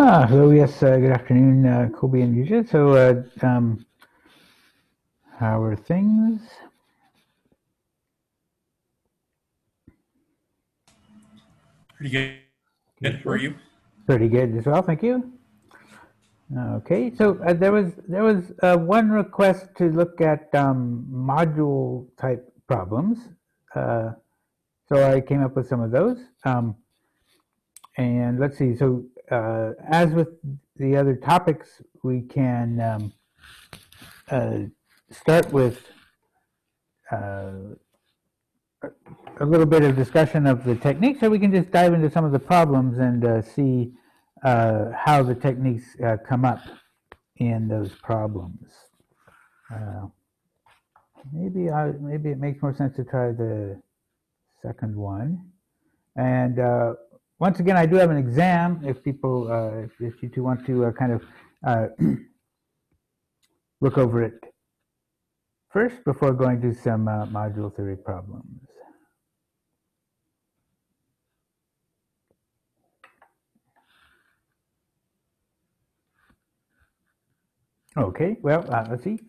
Hello, yes, good afternoon, Kobe and Yuja. How are things? Pretty good. Good, How are good. you? Pretty good as well, thank you. Okay, there was one request to look at module type problems. Uh, so I came up with some of those. And let's see. As with the other topics, we can uh, start with uh, a little bit of discussion of the techniques, or we can just dive into some of the problems and see how the techniques come up in those problems. Uh, maybe it makes more sense to try the second one. And once again, I do have an exam. If people, if you two want to kind of uh, look over it first before going to some module theory problems. Okay, well, let's see.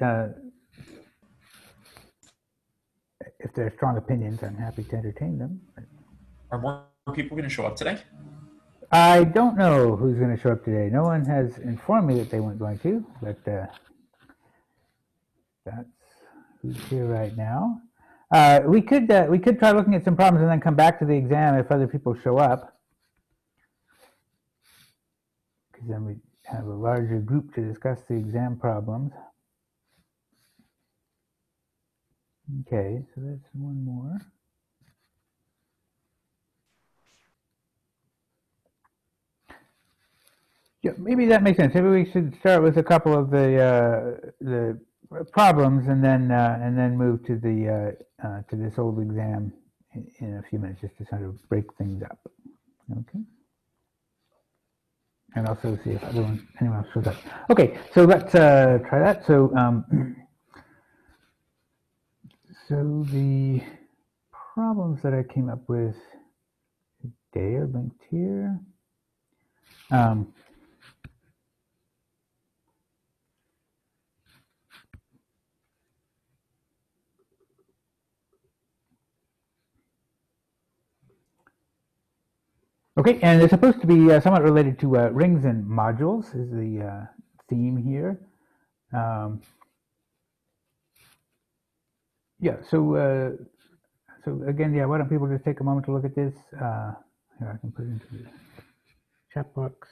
If they're strong opinions, I'm happy to entertain them. Are more people going to show up today? I don't know who's going to show up today. No one has informed me that they weren't going to, but that's who's here right now. We could try looking at some problems and then come back to the exam if other people show up, because then we have a larger group to discuss the exam problems. Okay, so that's one more. Yeah, maybe that makes sense. Maybe we should start with a couple of the problems and then move to this old exam in a few minutes, just to sort of break things up. Okay. And also see if anyone else shows up. Okay, so let's try that. So the problems that I came up with today are linked here. Um, Okay, and it's supposed to be somewhat related to rings and modules is the theme here. Yeah, so again, yeah, why don't people just take a moment to look at this? Here, I can put it into the chat box.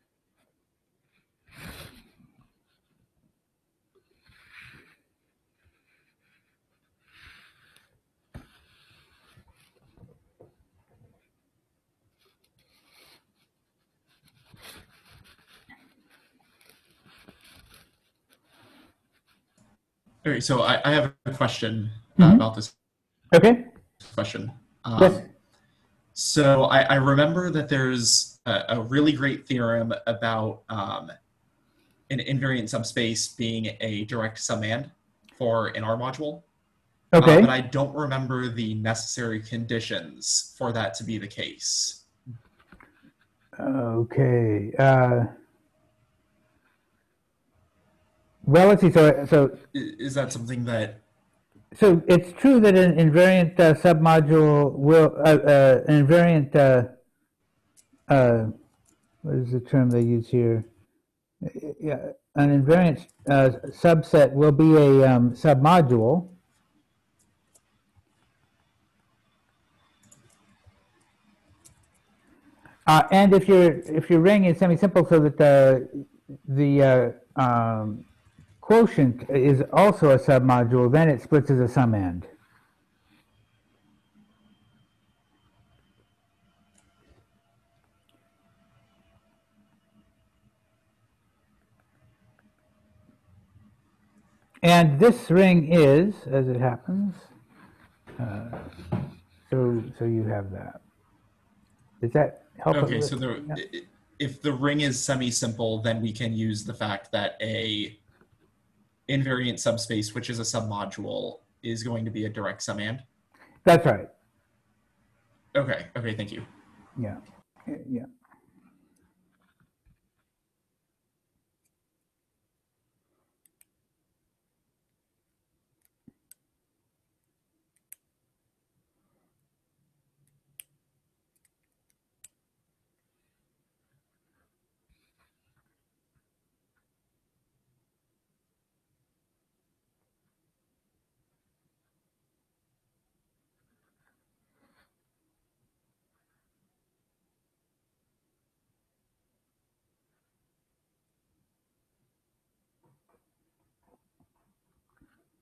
All right, so I have a question Mm-hmm. about this Okay. question. Yes. So I remember that there's a really great theorem about an invariant subspace being a direct summand for an R module, but Okay. I don't remember the necessary conditions for that to be the case. Okay. Well, let's see. Is that something that So it's true that an invariant submodule will an invariant what is the term they use here? Yeah, an invariant subset will be a submodule. And if your ring is semi-simple, so that the quotient is also a submodule, then it splits as a summand. And this ring is, as it happens, uh, so you have that. Does that help it okay? with? So Yeah. if the ring is semi-simple, then we can use the fact that a invariant subspace, which is a submodule, is going to be a direct summand. That's right. Okay, thank you. Yeah. Yeah.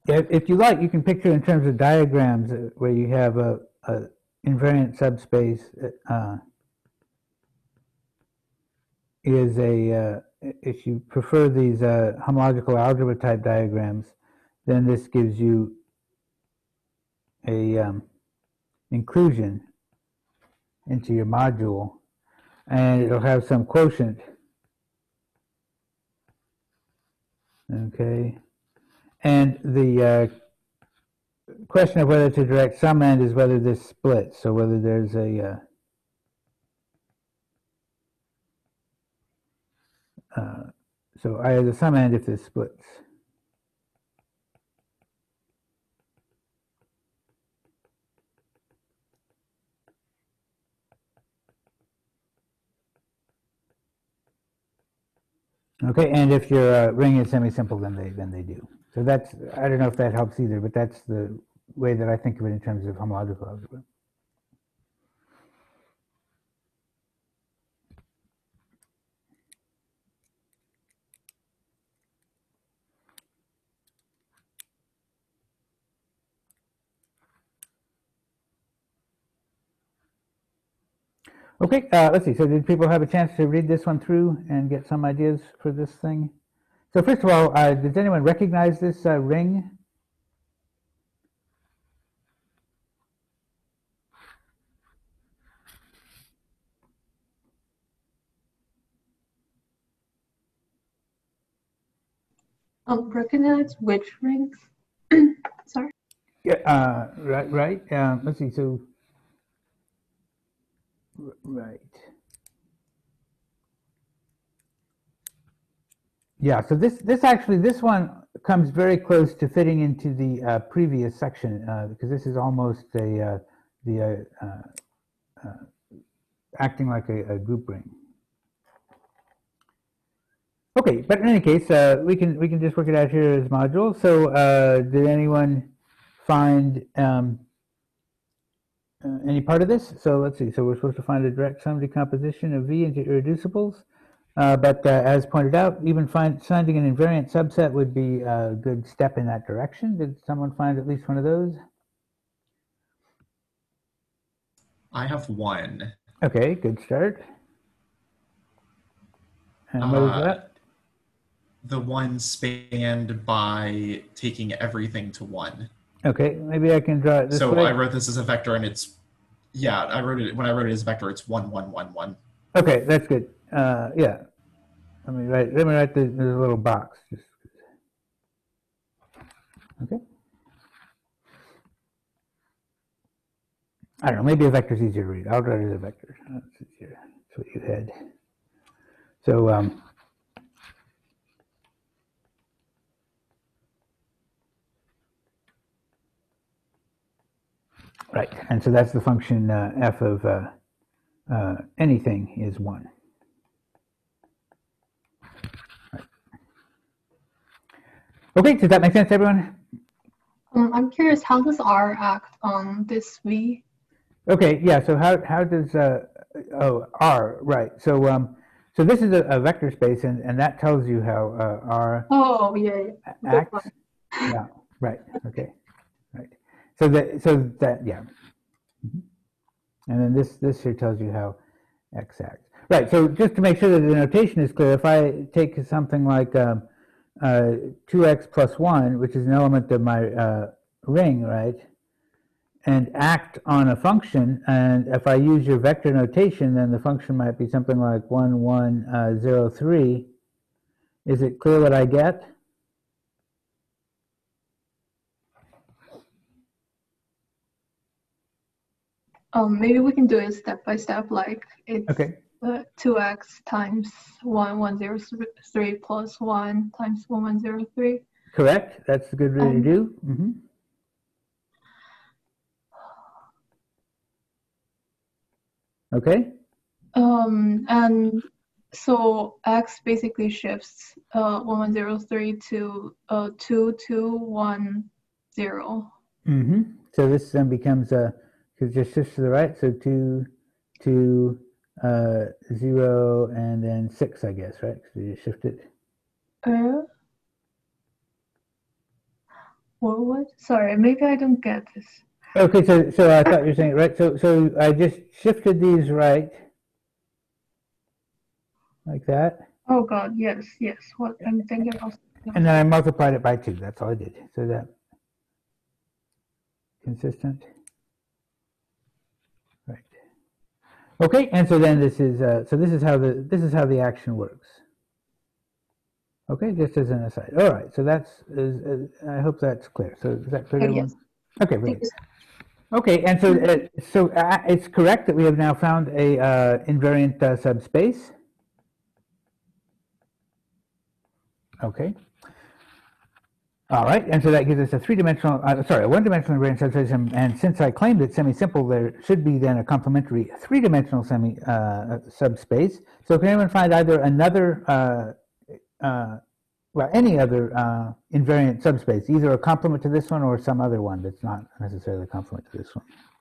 If you like, you can picture in terms of diagrams where you have a invariant subspace is a, if you prefer these homological algebra type diagrams, then this gives you a inclusion into your module, and it'll have some quotient. Okay, and the question of whether to direct sum end is whether this splits, so whether there's a so I have the sum end if this splits. Okay, and if your ring is semi-simple, then they do. So that's, I don't know if that helps either, but that's the way that I think of it in terms of homological algebra. Okay, let's see. So did people have a chance to read this one through and get some ideas for this thing? So first of all, does anyone recognize this ring? Recognize which rings? Sorry. Yeah, right. Let's see. So, right. Yeah. So this one comes very close to fitting into the previous section because this is almost acting like a group ring. Okay, but in any case, we can just work it out here as modules. So, did anyone find any part of this? So let's see. So we're supposed to find a direct sum decomposition of V into irreducibles. But as pointed out, even finding an invariant subset would be a good step in that direction. Did someone find at least one of those? I have one. Okay, good start. And what is that? The one spanned by taking everything to 1. Okay, maybe I can draw it this way. So I wrote this as a vector, and it's, yeah, when I wrote it as a vector, it's 1, 1, 1, 1. Okay, that's good. Yeah. Let me write the little box. Okay. I don't know, maybe a vector is easier to read. I'll write it as a vector. That's easier. That's what you had. So, right, and so that's the function f of anything is 1. Right. Okay, does that make sense, everyone? I'm curious, how does R act on this V? Okay, yeah. So how does R, right? So so this is a vector space, and that tells you how R Yeah. acts. Yeah, right. Okay, right. So that yeah. And then this here tells you how X acts. Right. So just to make sure that the notation is clear, if I take something like 2x plus 1, which is an element of my ring, right? And act on a function, and if I use your vector notation, then the function might be something like 1, 1, 0, 3. Is it clear what I get? Maybe we can do it step by step, like it's Okay. 2x times 1, 1, 0, 3 plus 1 times 1, 1, 0, 3. Correct. That's a good way to do. Mm-hmm. Okay. And so X basically shifts 1, 1, 0, 3 to 2, 2, 1, 0. Mm-hmm. So this then becomes because it just shifts to the right. So 2, 2, 0, and then 6, I guess, right? So you shift it. What? Sorry, maybe I don't get this. Okay, so I thought you were saying, right, so I just shifted these right, like that, Oh God, yes, yes. What I'm thinking of. and then I multiplied it by 2. That's all I did. So that consistent. Right. Okay, and so then this is how the action works. Okay, just as an aside. All right, so I hope that's clear. So is that clear, to everyone? Yes. Okay, Thank brilliant. you. Okay, and so it's correct that we have now found a invariant subspace. Okay. All right, and so that gives us a a one-dimensional invariant subspace, and since I claimed it's semi-simple, there should be then a complementary three-dimensional subspace. So can anyone find either another, any other invariant subspace, either a complement to this one or some other one that's not necessarily a complement to this one?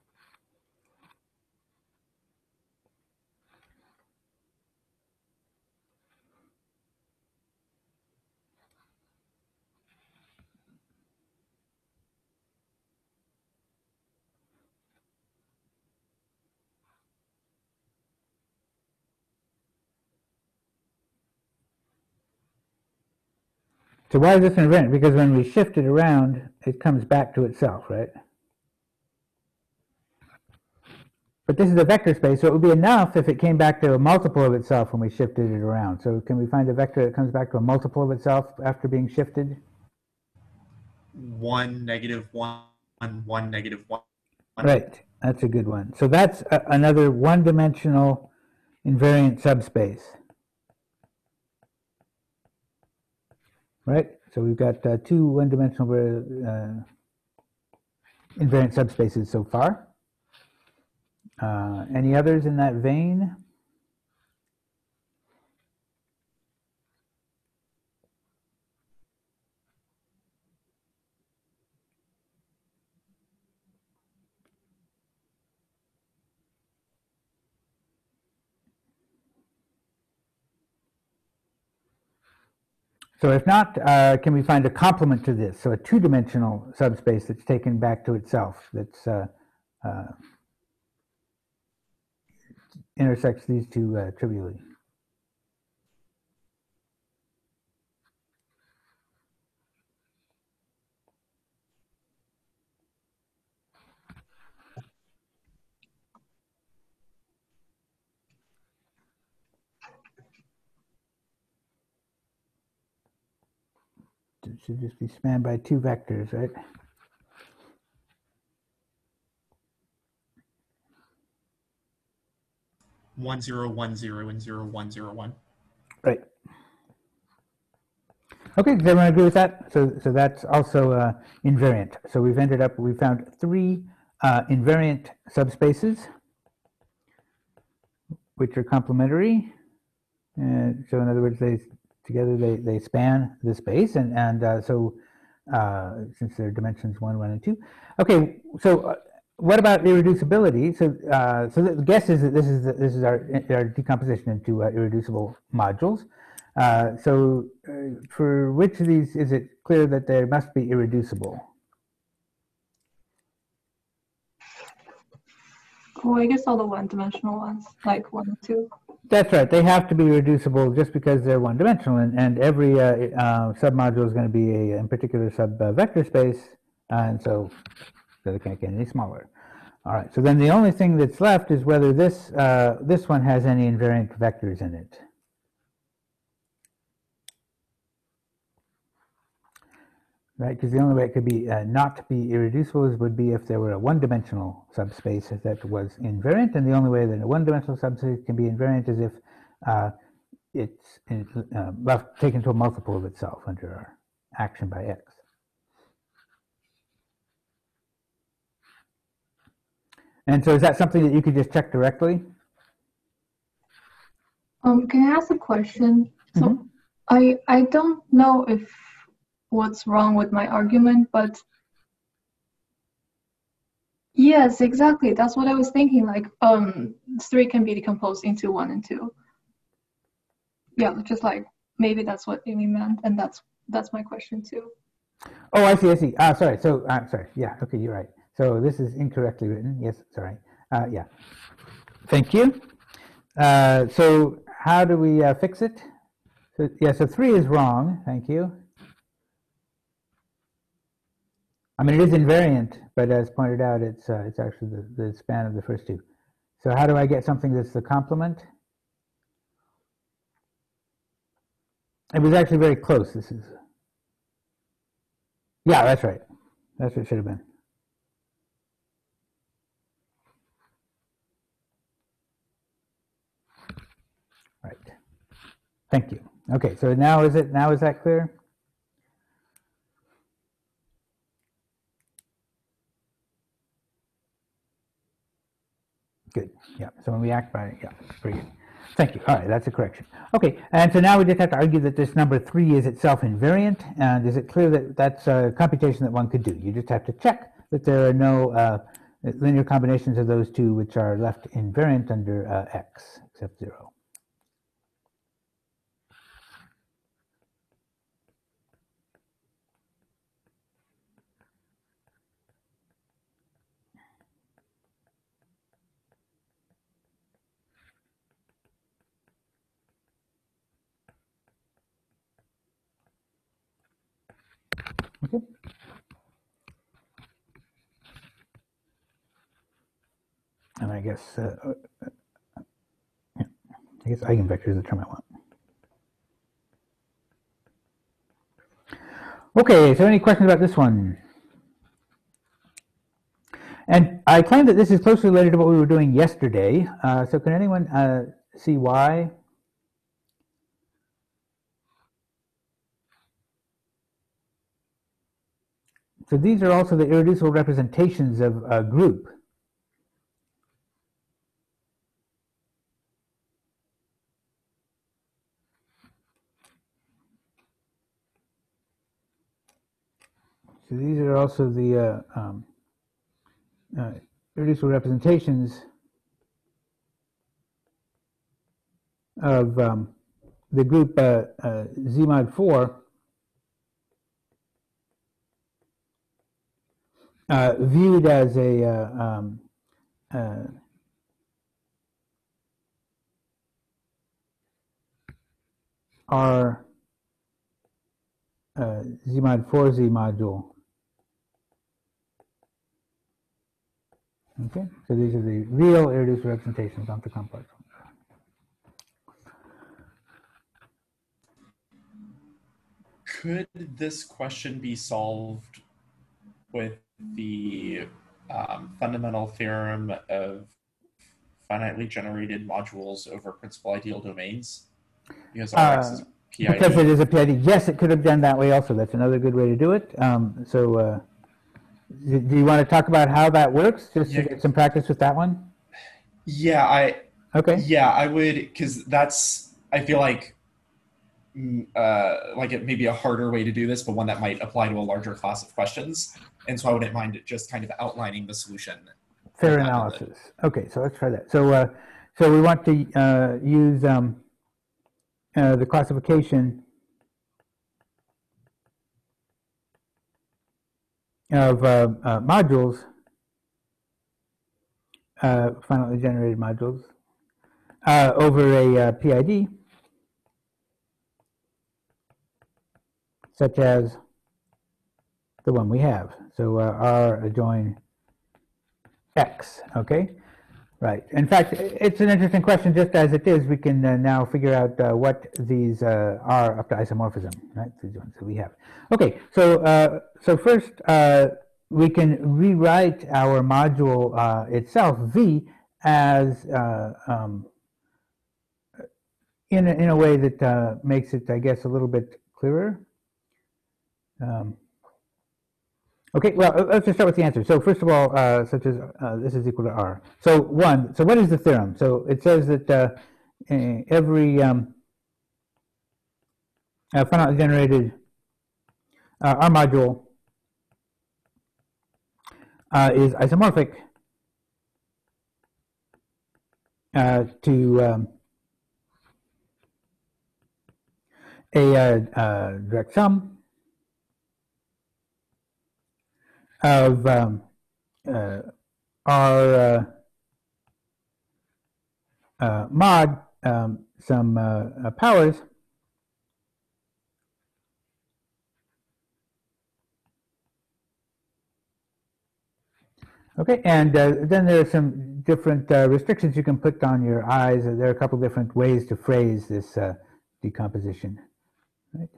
So why is this invariant? Because when we shift it around, it comes back to itself, right? But this is a vector space, so it would be enough if it came back to a multiple of itself when we shifted it around. So can we find a vector that comes back to a multiple of itself after being shifted? 1, -1, 1, -1. Right, that's a good one. So that's another one-dimensional invariant subspace. Right, so we've got two one-dimensional invariant subspaces so far. Any others in that vein? So if not, can we find a complement to this? So a two-dimensional subspace that's taken back to itself, that's intersects these two trivially. It should just be spanned by two vectors, right? One, 0, 1, 0, and 0, 1, 0, 1. Right. Okay, does everyone agree with that? So that's also invariant. So we found three invariant subspaces, which are complementary. And so in other words, they span the space, and so since their dimensions 1, 1, and 2. Okay, so what about irreducibility? So the guess is that this is our decomposition into irreducible modules. For which of these is it clear that they must be irreducible? Well, I guess all the one-dimensional ones, like 1 and 2. That's right. They have to be reducible just because they're one-dimensional, and every submodule is going to be in particular sub-vector space, and so they can't get any smaller. All right. So then the only thing that's left is whether this one has any invariant vectors in it. Right, because the only way it could be not be irreducible would be if there were a one-dimensional subspace that was invariant, and the only way that a one-dimensional subspace can be invariant is if it's taken to a multiple of itself under our action by x. And so is that something that you could just check directly? Can I ask a question? So I don't know if what's wrong with my argument, but yes, exactly. That's what I was thinking. Like, 3 can be decomposed into 1 and 2. Yeah, just like maybe that's what Amy meant, and that's my question too. Oh, I see, I see. Sorry. So, sorry. Yeah. Okay, you're right. So this is incorrectly written. Yes. Sorry. Yeah. Thank you. So how do we fix it? So, yeah. So 3 is wrong. Thank you. I mean, it is invariant, but as pointed out, it's actually the span of the first two. So how do I get something that's the complement? It was actually very close. This is. Yeah, that's right. That's what it should have been. Right. Thank you. Okay, so now is that clear? Good. Yeah. So when we act by it, yeah, pretty good. Thank you. All right, that's a correction. Okay, and so now we just have to argue that this number 3 is itself invariant. And is it clear that that's a computation that one could do? You just have to check that there are no linear combinations of those two which are left invariant under x, except 0. Okay. And I guess eigenvector is the term I want. Okay, so any questions about this one? And I claim that this is closely related to what we were doing yesterday. So can anyone see why? So these are also the irreducible representations of a group. So these are also the irreducible representations of the group Z mod 4 viewed as a R Z mod 4Z module. Okay, so these are the real irreducible representations, not the complex ones. Could this question be solved with the fundamental theorem of finitely generated modules over principal ideal domains? Because Rx is PID. Because it is a PID. Yes, it could have done that way also. That's another good way to do it. Do you want to talk about how that works, just to get some practice with that one? Yeah, I would, because I feel like it may be a harder way to do this, but one that might apply to a larger class of questions. And so I wouldn't mind just kind of outlining the solution. Fair analysis. Okay, so let's try that. So we want to use the classification of modules, finitely generated modules, over a PID, such as the one we have. So R adjoin X, okay? Right. In fact, it's an interesting question. Just as it is, we can now figure out what these are up to isomorphism, right? These ones that we have. Okay, so first we can rewrite our module itself, V, as in a way that makes it, I guess, a little bit clearer. Okay, well, let's just start with the answer. So first of all, such as this is equal to R. So what is the theorem? So it says that every finitely generated R module is isomorphic to a direct sum of our mod some powers. Okay, and then there are some different restrictions you can put on your eyes. There are a couple different ways to phrase this decomposition. Right.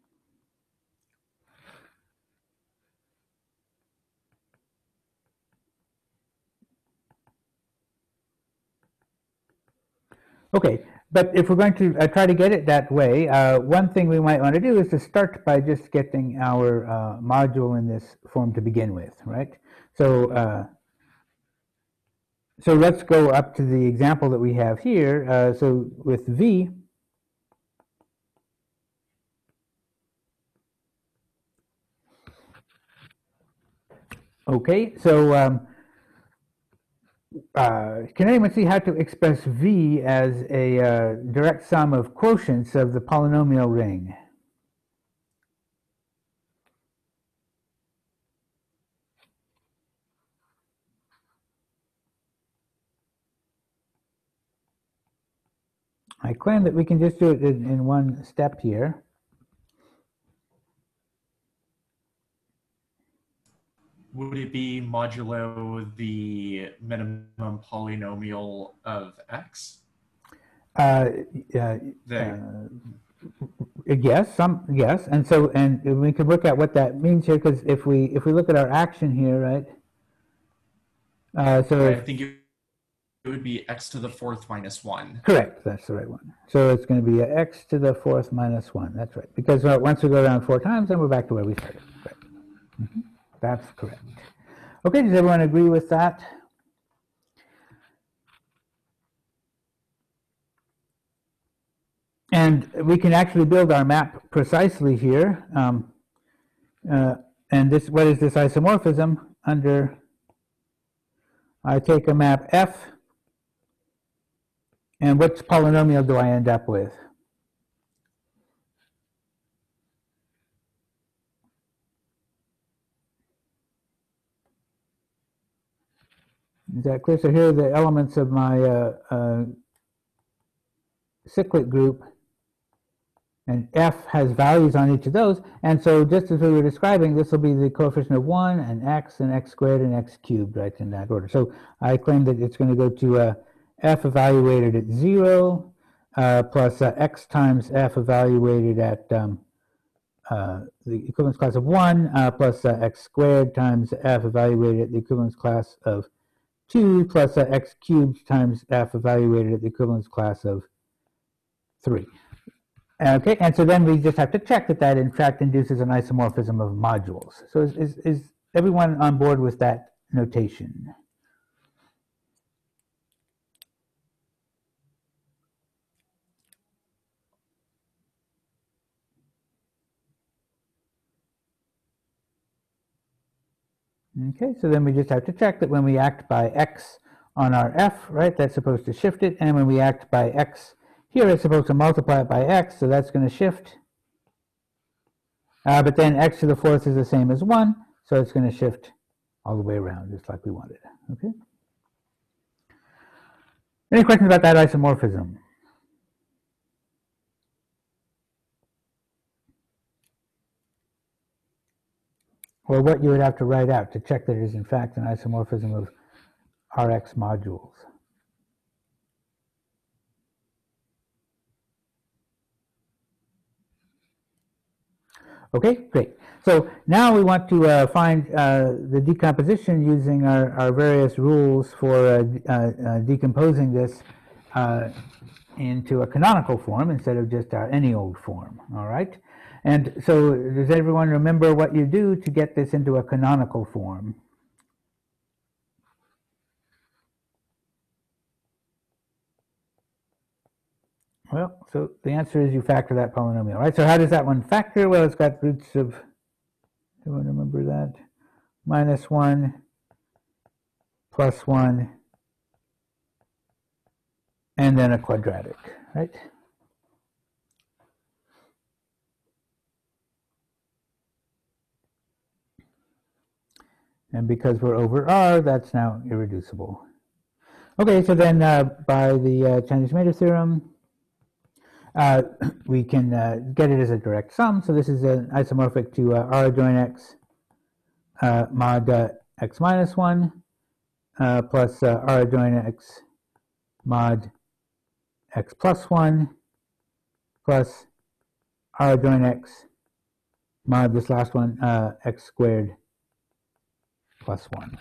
Okay, but if we're going to try to get it that way, one thing we might want to do is to start by just getting our module in this form to begin with, right? So, so let's go up to the example that we have here. So with V, okay, so can anyone see how to express V as a direct sum of quotients of the polynomial ring? I claim that we can just do it in one step here. Would it be modulo the minimum polynomial of x? Yes, and so we can look at what that means here, because if we look at our action here, right? So I think it would be x to the fourth minus 1. Correct, that's the right one. So it's going to be x to the fourth minus 1. That's right, because once we go around 4 times, then we're back to where we started. Right. That's correct. Okay, does everyone agree with that? And we can actually build our map precisely here. And this, what is this isomorphism? Under, I take a map F, and which polynomial do I end up with? Is that clear? So here are the elements of my cyclic group, and F has values on each of those. And so just as we were describing, this will be the coefficient of 1 and x squared and x cubed, right, in that order. So I claim that it's going to go to F evaluated at 0 plus x times F evaluated at the equivalence class of 1 plus x squared times F evaluated at the equivalence class of 2 plus x cubed times F evaluated at the equivalence class of 3. Okay, and so then we just have to check that that in fact induces an isomorphism of modules. So is everyone on board with that notation? Okay, so then we just have to check that when we act by x on our f, right, that's supposed to shift it, and when we act by x here, it's supposed to multiply it by x, so that's going to shift. But then x to the fourth is the same as 1, so it's going to shift all the way around, just like we wanted. Okay. Any questions about that isomorphism? Or what you would have to write out to check that it is in fact an isomorphism of Rx modules. Okay, great. So now we want to find the decomposition using our various rules for decomposing this into a canonical form instead of just any old form, all right? And so does everyone remember what you do to get this into a canonical form? Well, so the answer is you factor that polynomial, right? So how does that one factor? Well, it's got roots of, everyone remember that? -1, +1, and then a quadratic, right? And because we're over R, that's now irreducible. Okay, so then by the Chinese-Mater theorem, we can get it as a direct sum. So this is an isomorphic to R adjoin X mod X minus 1 plus R adjoin X mod X plus 1 plus R adjoin X mod this last one X squared plus 1.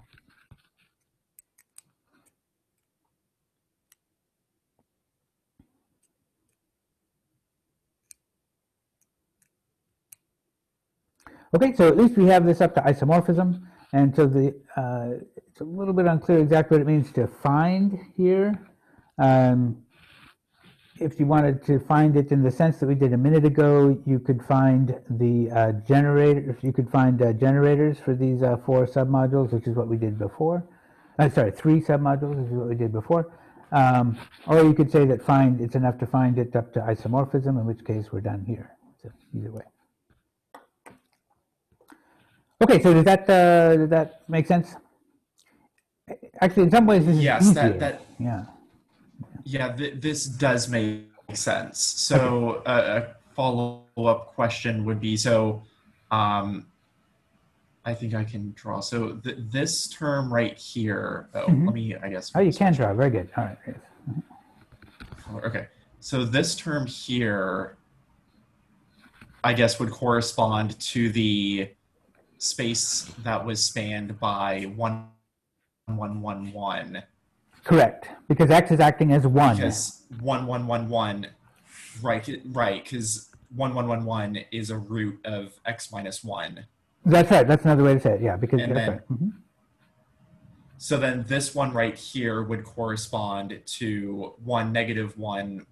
Okay, so at least we have this up to isomorphism, and so it's a little bit unclear exactly what it means to find here. If you wanted to find it in the sense that we did a minute ago, you could find the generator. You could find generators for these 4 submodules, which is what we did before. Sorry, 3 submodules, which is what we did before. Or you could say that it's enough to find it up to isomorphism, in which case we're done here. So either way. Okay, so does that make sense? Actually, in some ways, this is easier. This does make sense. So a follow-up question would be, so I think I can draw. So this term right here, let me, I guess. Oh, you can draw, very good. All right. Okay, so this term here, I guess, would correspond to the space that was spanned by 1, 1, 1, 1. Correct, because X is acting as 1. Because 1, 1, 1, 1, right, because 1, 1, 1, 1 is a root of X minus 1. That's right, that's another way to say it, yeah, because and that's then, right. So then this one right here would correspond to 1, negative 1,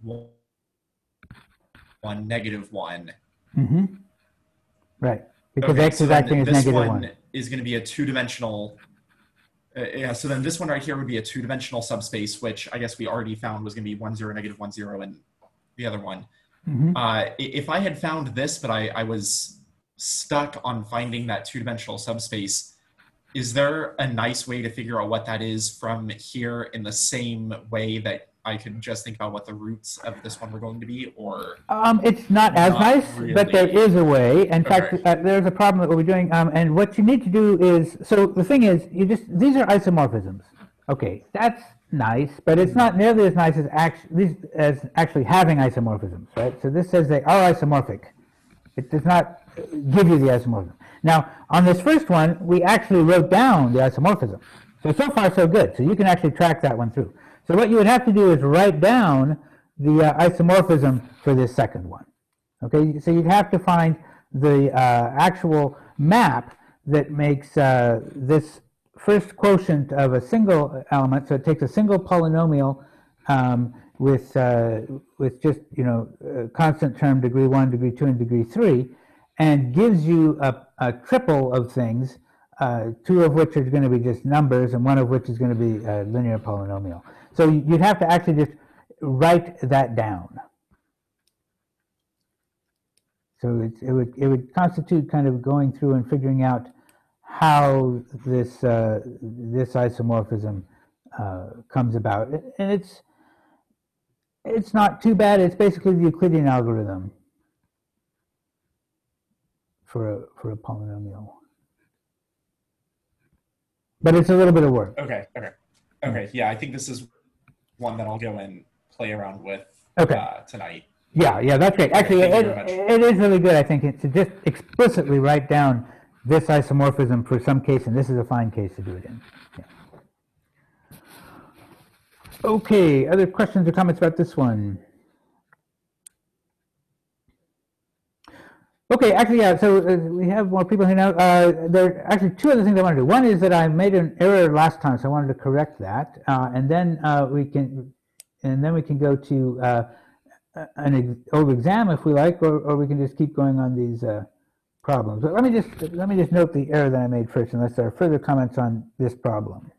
1, negative 1. Right. Because X is acting as negative 1. This one is going to be a two-dimensional. So then this one right here would be a two-dimensional subspace, which I guess we already found was going to be 1, 0, negative 1, 0, and the other one. If I had found this, but I was stuck on finding that two-dimensional subspace, is there a nice way to figure out what that is from here in the same way that I could just think about what the roots of this one were going to be, or? It's not as nice, really? but there is a way. In fact, there's a problem that we'll be doing, and what you need to do is, so the thing is, these are isomorphisms. Okay, that's nice, but it's not nearly as nice as actually having isomorphisms, right? So this says they are isomorphic. It does not give you the isomorphism. Now, on this first one, we actually wrote down the isomorphism. So far so good. So you can actually track that one through. So what you would have to do is write down the isomorphism for this second one. Okay, so you'd have to find the actual map that makes this first quotient of a single element. So it takes a single polynomial with just constant term degree 1, degree 2, and degree 3, and gives you a triple of things, 2 of which are going to be just numbers, and 1 of which is going to be a linear polynomial. So you'd have to actually just write that down. So it would constitute kind of going through and figuring out how this isomorphism comes about, and it's not too bad. It's basically the Euclidean algorithm for a polynomial, but it's a little bit of work. Okay. Yeah, I think this is one that I'll go and play around with tonight. Yeah, that's great. Actually, it is really good, I think, to just explicitly write down this isomorphism for some case, and this is a fine case to do it in. Yeah. Okay, other questions or comments about this one? Okay, actually, yeah, so we have more people here now. There are actually 2 other things I want to do. One is that I made an error last time, so I wanted to correct that. And then we can go to an old exam if we like, or we can just keep going on these problems. But let me just note the error that I made first, unless there are further comments on this problem.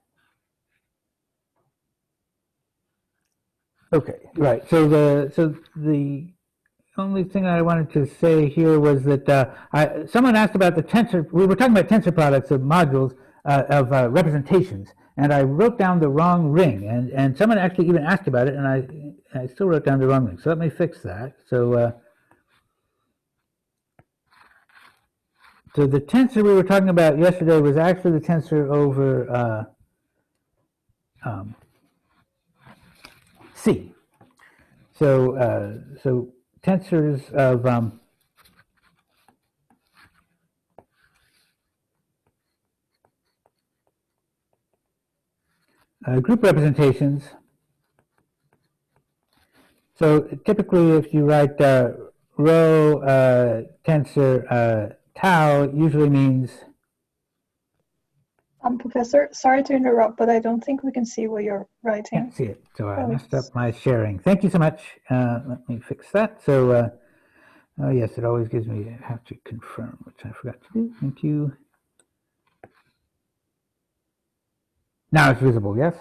Okay, right. So the only thing I wanted to say here was that someone asked about the tensor. We were talking about tensor products of modules, representations, and I wrote down the wrong ring, and someone actually even asked about it, and I still wrote down the wrong ring. So let me fix that. So so the tensor we were talking about yesterday was actually the tensor over C. So so tensors of group representations. So typically, if you write rho tensor tau, it usually means. Professor, sorry to interrupt, but I don't think we can see what you're writing. Can't see it, so I messed up my sharing. Thank you so much. Let me fix that. So, oh yes, it always gives me, I have to confirm, which I forgot to do. Thank you. Now it's visible, yes?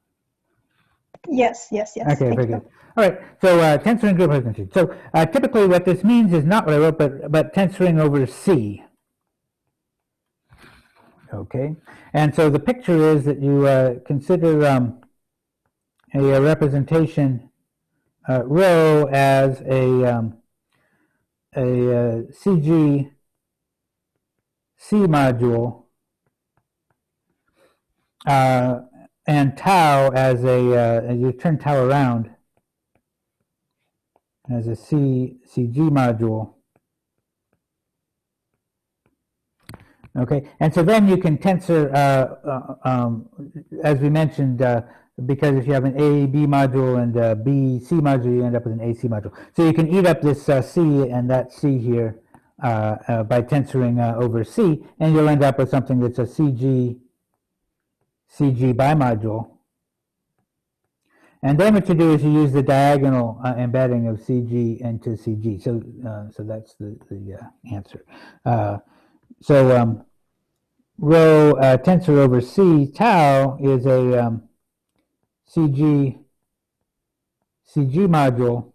Yes, yes, yes. Okay, very good. All right, so tensoring group representation. So typically what this means is not what I wrote, but tensoring over C. Okay, and so the picture is that you consider a representation rho as a CG C module and tau as you turn tau around as a CG module. Okay, and so then you can tensor, as we mentioned, because if you have an A-B module and a B-C module, you end up with an AC module. So you can eat up this C and that C here by tensoring over C, and you'll end up with something that's a CG bimodule. And then what you do is you use the diagonal embedding of CG into CG. So so that's the answer. So rho tensor over C tau is a CG module,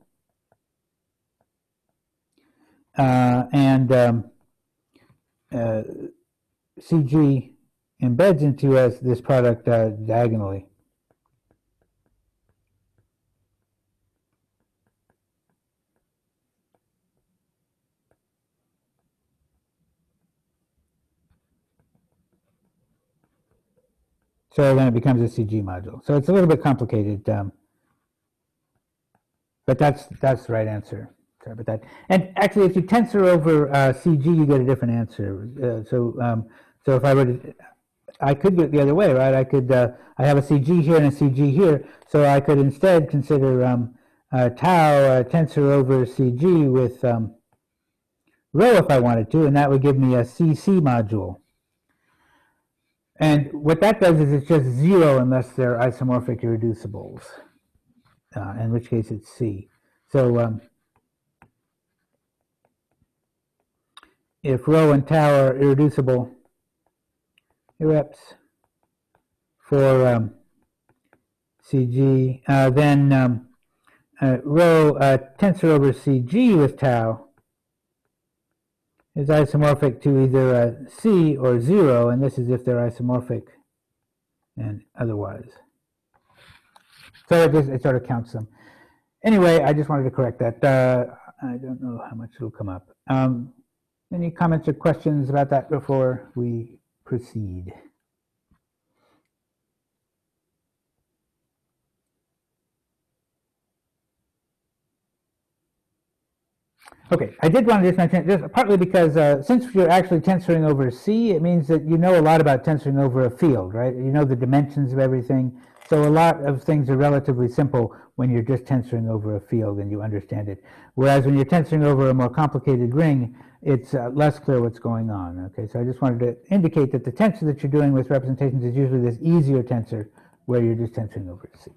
and CG embeds into this product diagonally. So then it becomes a CG module. So it's a little bit complicated, but that's the right answer. Sorry about that. And actually, if you tensor over CG, you get a different answer. So if I were to, I could do it the other way, right? I could I have a CG here and a CG here, so I could instead consider tau tensor over CG with rho if I wanted to, and that would give me a CC module. And what that does is it's just zero unless they're isomorphic irreducibles, in which case it's C. So if rho and tau are irreducible irreps for CG, then rho tensor over CG with tau is isomorphic to either C or 0, and this is if they're isomorphic and otherwise. So it sort of counts them. Anyway, I just wanted to correct that. I don't know how much it'll come up. Any comments or questions about that before we proceed? Okay, I did want to just mention this partly because since you're actually tensoring over C, it means that you know a lot about tensoring over a field, right? You know the dimensions of everything. So a lot of things are relatively simple when you're just tensoring over a field and you understand it. Whereas when you're tensoring over a more complicated ring, it's less clear what's going on. Okay, so I just wanted to indicate that the tensor that you're doing with representations is usually this easier tensor where you're just tensoring over C.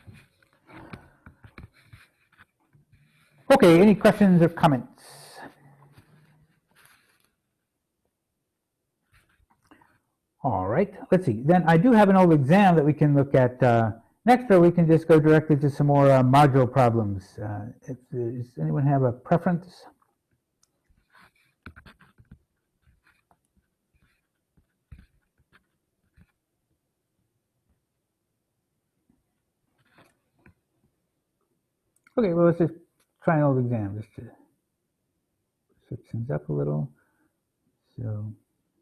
Okay, any questions or comments? All right, let's see. Then I do have an old exam that we can look at next, or we can just go directly to some more module problems. Does anyone have a preference? Okay, well, let's just try an old exam just to switch things up a little. So,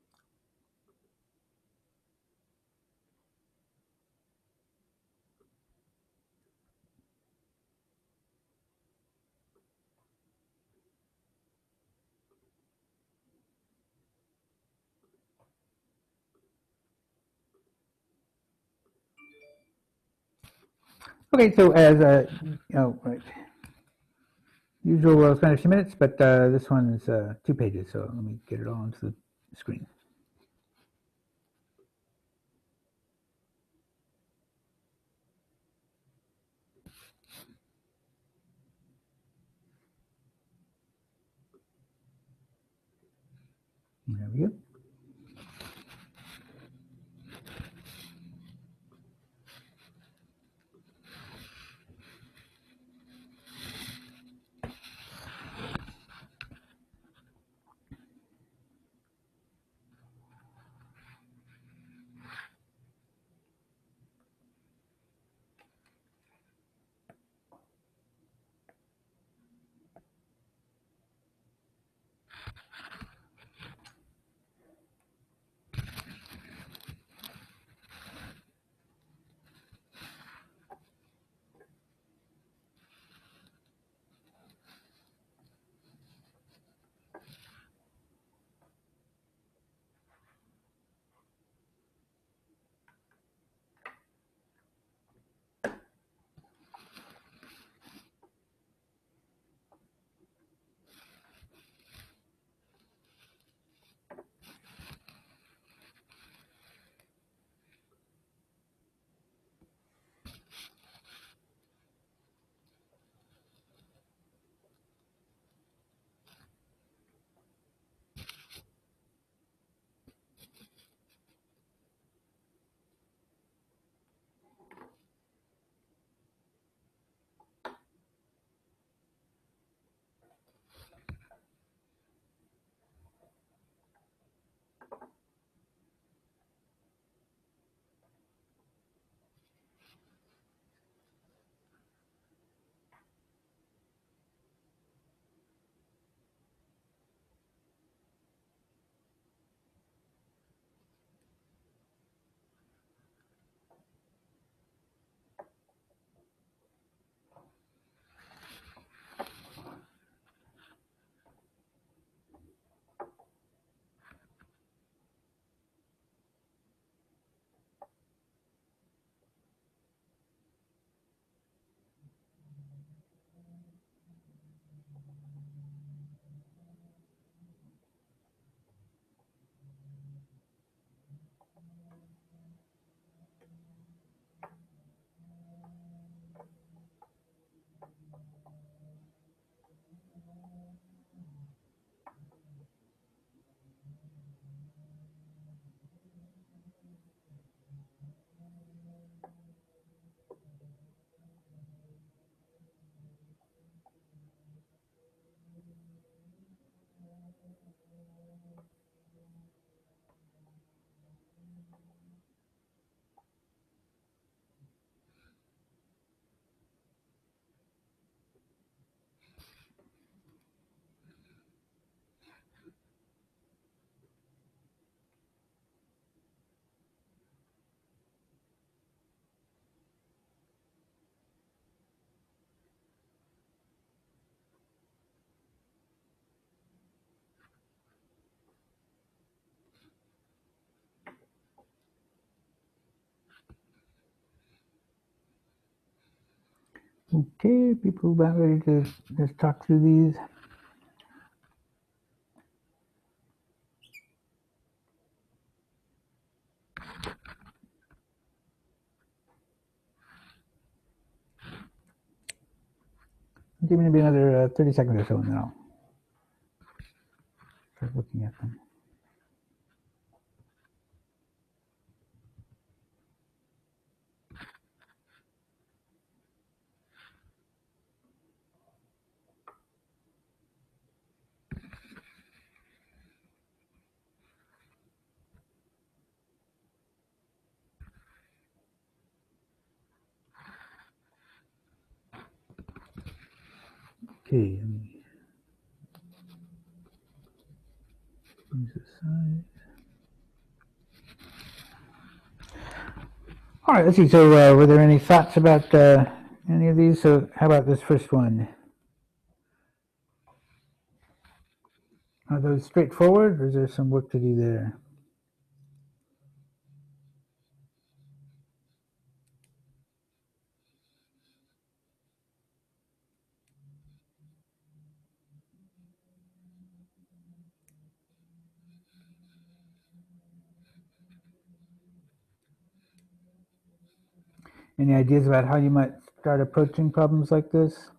okay, so as right, usual, we'll spend a few minutes, but this one is 2 pages, so let me get it all onto the screen. There we go. Okay, people about ready to just talk through these. Give me maybe another 30 seconds or so, and then I'll start looking at them. Okay, let me use the size. All right, let's see. So, were there any thoughts about any of these? So, how about this first one? Are those straightforward, or is there some work to do there? Any ideas about how you might start approaching problems like this?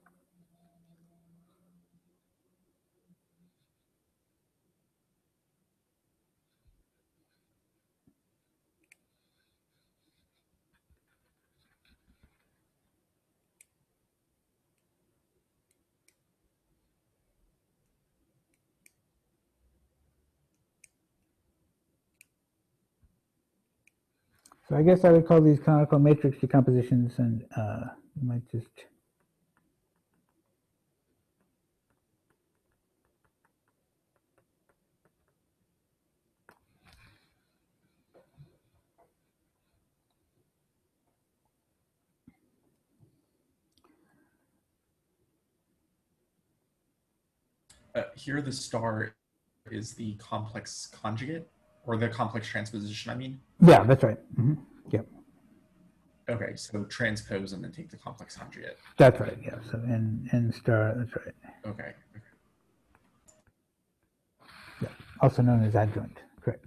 So I guess I would call these canonical matrix decompositions, and you might just Here, the star is the complex conjugate, or the complex transposition, I mean. yeah, that's right. Yep, Okay, so transpose and then take the complex conjugate. that's right. Yeah, so n star, that's right. Okay. Yeah, also known as adjoint. Correct.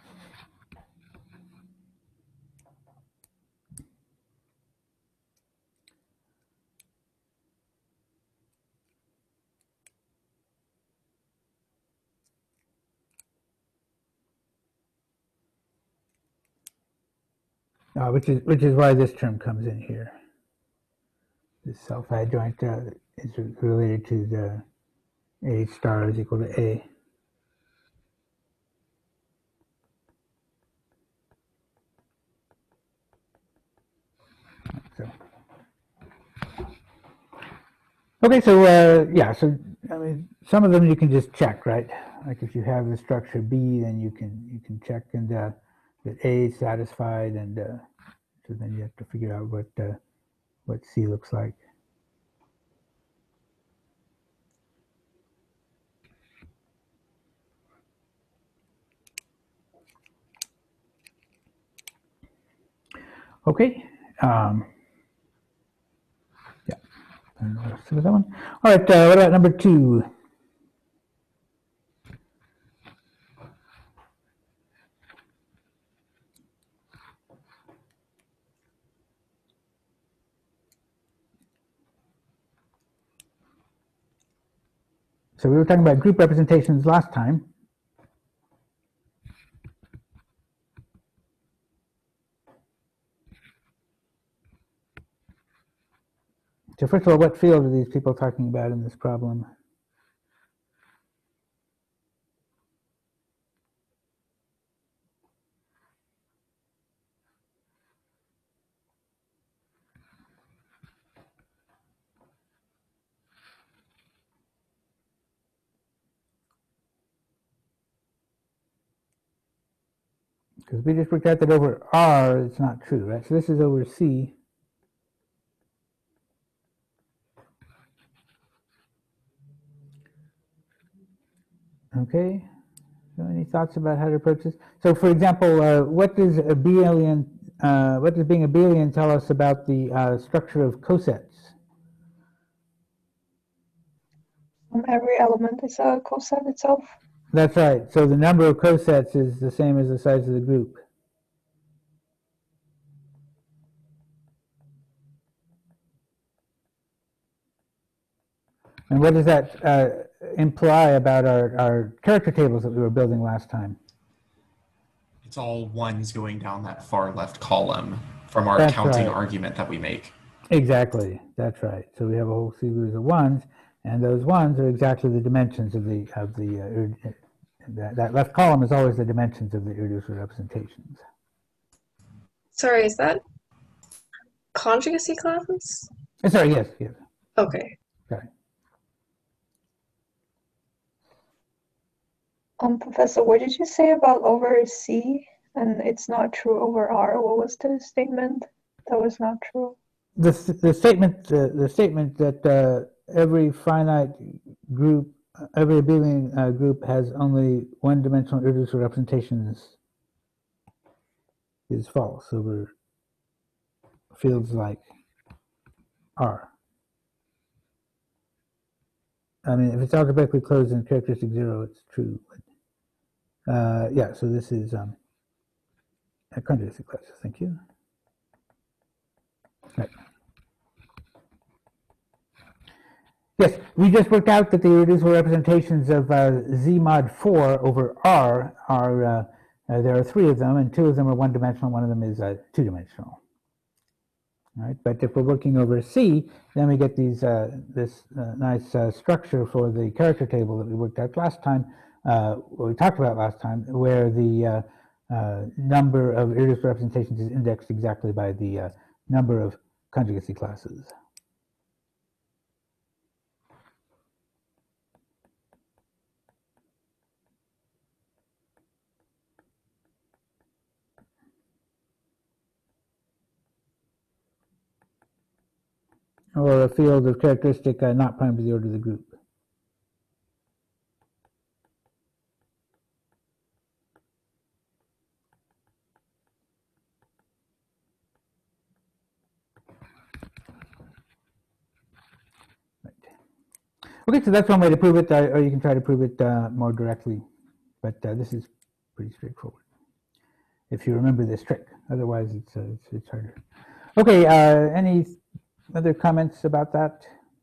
Which is why this term comes in here. The self-adjoint is related to the A star is equal to A. So, okay, so yeah, so I mean, some of them you can just check, right? Like if you have the structure B, then you can check and that A is satisfied, and so then you have to figure out what C looks like. Okay. Yeah. I don't know what else to do with that one. All right. What about number 2? So we were talking about group representations last time. So first of all, what field are these people talking about in this problem? Because we just worked out that over R, it's not true, right? So this is over C. Okay. So any thoughts about how to approach this? So for example, what does being a Abelian tell us about the structure of cosets? Every element is a coset itself. That's right. So the number of cosets is the same as the size of the group. And what does that imply about our character tables that we were building last time? It's all ones going down that far left column from our That's counting right. argument that we make. Exactly. That's right. So we have a whole series of ones, and those ones are exactly the dimensions of the that left column is always the dimensions of the irreducible representations. Sorry, is that conjugacy class? Sorry. Yes. Okay. Sorry. Professor, what did you say about over C and it's not true over R? What was the statement that was not true? The statement that every finite group, every abelian group has only one-dimensional irreducible representations is false over fields like R. I mean, if it's algebraically closed in characteristic 0, it's true. But, yeah, so this is a quantitative class. Thank you. Right. Yes, we just worked out that the irreducible representations of Z mod 4 over R are, there are 3 of them, and 2 of them are one-dimensional, one of them is two-dimensional. All right, but if we're working over C, then we get these this nice structure for the character table that we worked out last time, what we talked about last time, where the number of irreducible representations is indexed exactly by the number of conjugacy classes. Or a field of characteristic not prime to the order of the group. Right. Okay, so that's one way to prove it, or you can try to prove it more directly, but this is pretty straightforward if you remember this trick. Otherwise, it's harder. Okay, any other comments about that?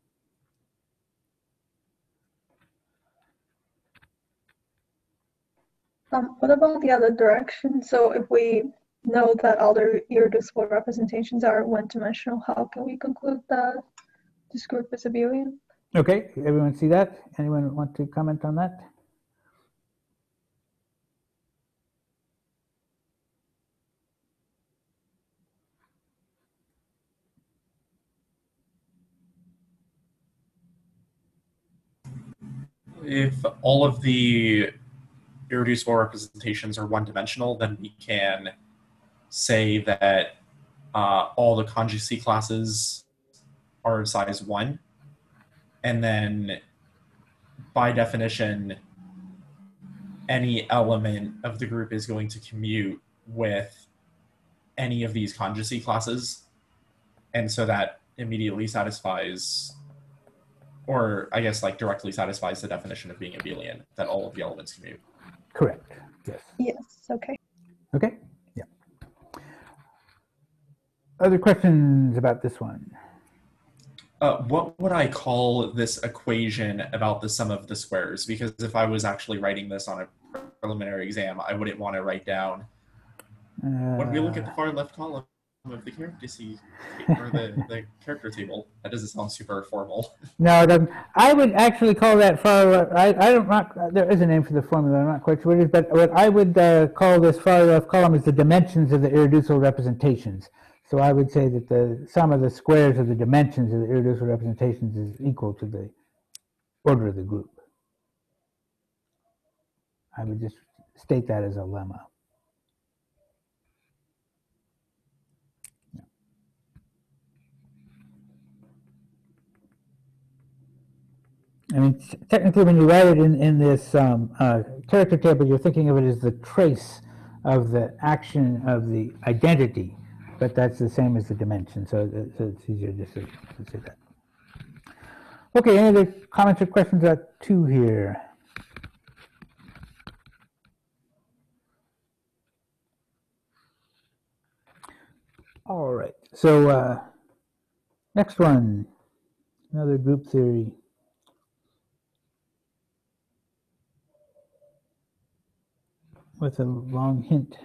What about the other direction? So if we know that all the irreducible representations are one-dimensional, how can we conclude that this group is abelian? Okay, everyone see that? Anyone want to comment on that? If all of the irreducible representations are one-dimensional, then we can say that all the conjugacy classes are of size 1. And then, by definition, any element of the group is going to commute with any of these conjugacy classes. And so that immediately satisfies, or I guess like directly satisfies the definition of being abelian, that all of the elements commute. Correct, yes. Yes, okay. Okay, yeah. Other questions about this one? What would I call this equation about the sum of the squares? Because if I was actually writing this on a preliminary exam, I wouldn't want to write down, when we look at the far left column of the characteristic or the character table, that doesn't sound super formal. No, it doesn't. I would actually call that far left. I don't not. There is a name for the formula. I'm not quite sure what it is, but what I would call this far left column is the dimensions of the irreducible representations. So I would say that the sum of the squares of the dimensions of the irreducible representations is equal to the order of the group. I would just state that as a lemma. I mean, technically, when you write it in this character table, you're thinking of it as the trace of the action of the identity, but that's the same as the dimension, so it's easier just to say that. Okay, any other comments or questions about 2 here? All right, so next one, another group theory. With a long hint.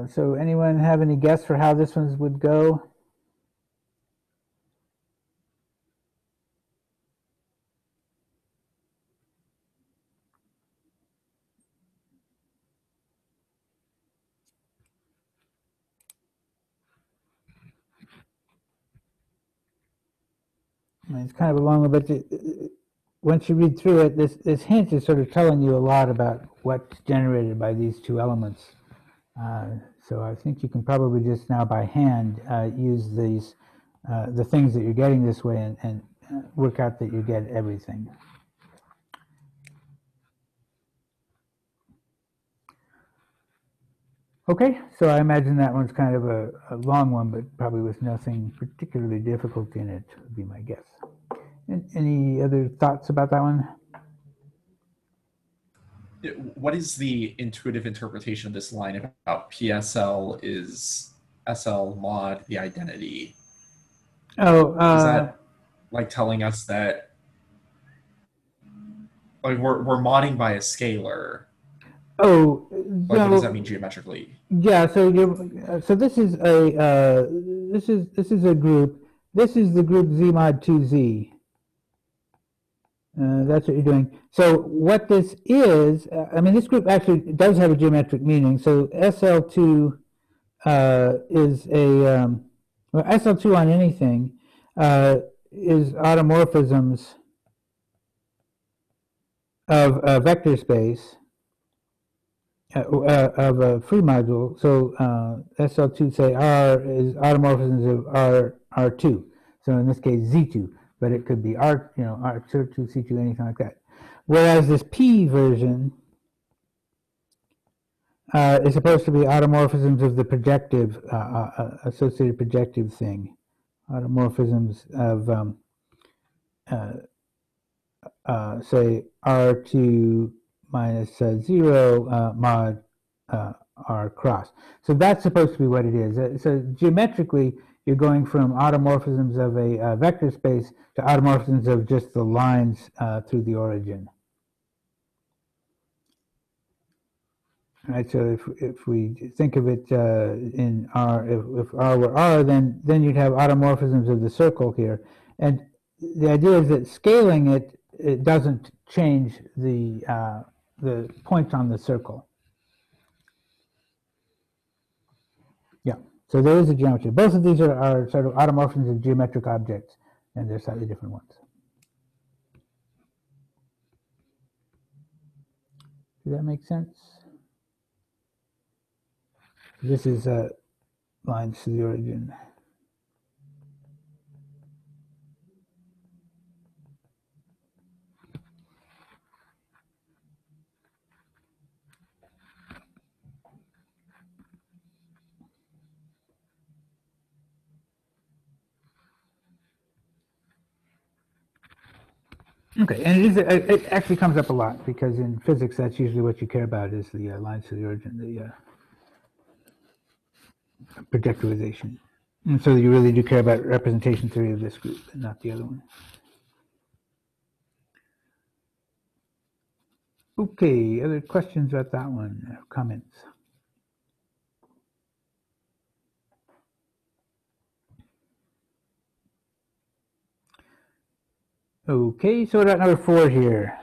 So anyone have any guess for how this one would go? I mean, it's kind of a long one, but once you read through it, this hint is sort of telling you a lot about what's generated by these two elements. So I think you can probably just now by hand use these the things that you're getting this way and work out that you get everything. Okay, so I imagine that one's kind of a long one, but probably with nothing particularly difficult in it, would be my guess. Any other thoughts about that one? What is the intuitive interpretation of this line about PSL is SL mod the identity? Oh, Is that like telling us that like we're modding by a scalar? oh, Like, what does that mean geometrically? yeah. So so this is a this is a group. This is the group Z mod 2Z. That's what you're doing. So what this is, I mean, this group actually does have a geometric meaning. So SL2 is a well, SL2 on anything is automorphisms of a vector space of a free module. So SL2 say R is automorphisms of R2. So in this case Z2, but it could be R, you know, R2, C2, anything like that. Whereas this P version is supposed to be automorphisms of the projective, associated projective thing. Automorphisms of, say, R2 minus 0 mod R cross. So that's supposed to be what it is. So geometrically, you're going from automorphisms of a vector space to automorphisms of just the lines through the origin. Right, so if we think of it in R, if R were R, then you'd have automorphisms of the circle here. And the idea is that scaling it, it doesn't change the points on the circle. Yeah, so there is a geometry. Both of these are sort of automorphisms of geometric objects, and they're slightly different ones. Does that make sense? This is lines to the origin. Okay, and it actually comes up a lot because in physics that's usually what you care about is the lines to the origin, the projectivization. And so you really do care about representation theory of this group and not the other one. Okay, other questions about that one? Comments? Okay, so what about number 4 here?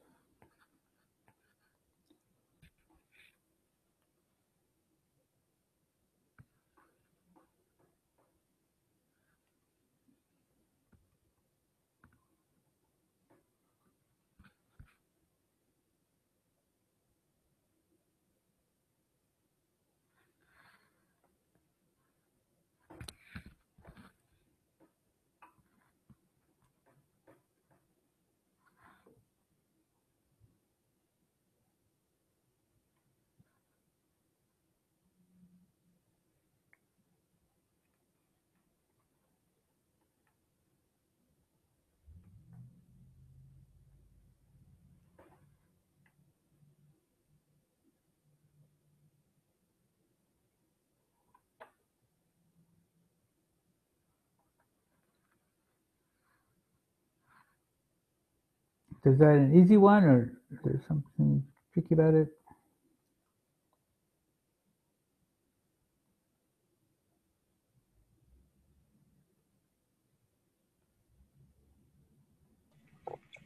Is that an easy one or is there something tricky about it?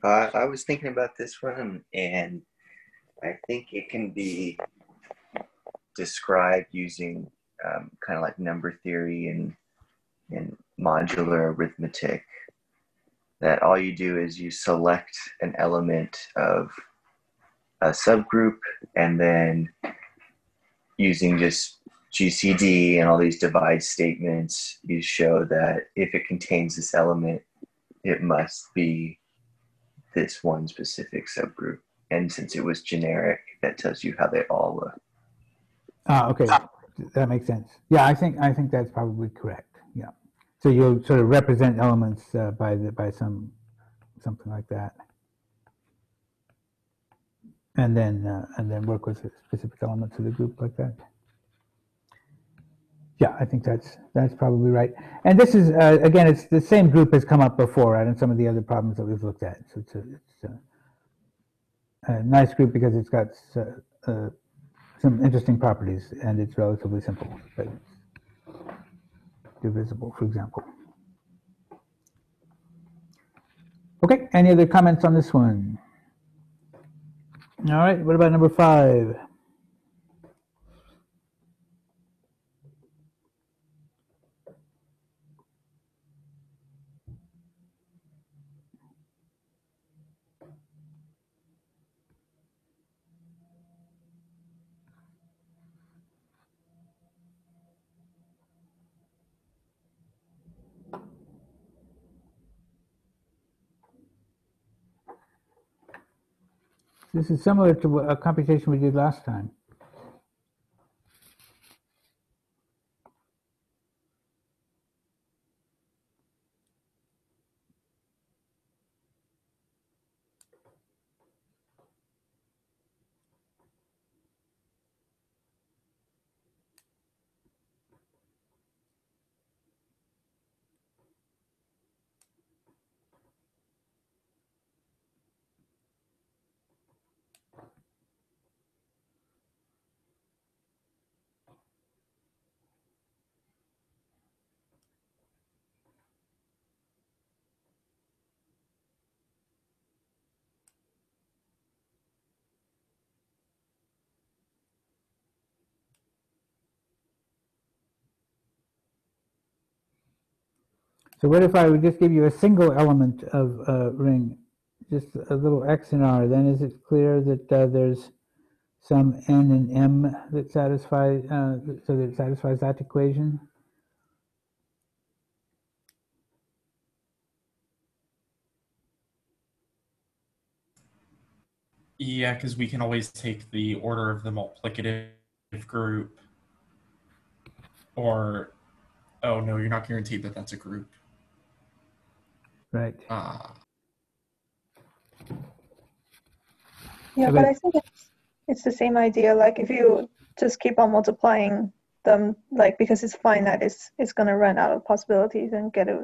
I was thinking about this one, and I think it can be described using kind of like number theory and modular arithmetic. That all you do is you select an element of a subgroup, and then using just GCD and all these divide statements, you show that if it contains this element, it must be this one specific subgroup. And since it was generic, that tells you how they all look. Okay, that makes sense. Yeah, I think that's probably correct. Yeah. So you'll sort of represent elements by something like that, and then work with specific elements of the group like that. Yeah, I think that's probably right. And this is again, it's the same group has come up before, right? And some of the other problems that we've looked at. So it's a nice group because it's got some interesting properties, and it's relatively simple. But it's divisible, for example. Okay. Any other comments on this one? All right. What about number 5? This is similar to a computation we did last time. So what if I would just give you a single element of a ring, just a little x and r? Then is it clear that there's some n and m that satisfy, so that it satisfies that equation? Yeah, because we can always take the order of the multiplicative group. Or, oh no, you're not guaranteed that that's a group. Right. Yeah, Okay. but I think it's the same idea. Like if you just keep on multiplying them, like because it's finite, it's gonna run out of possibilities and get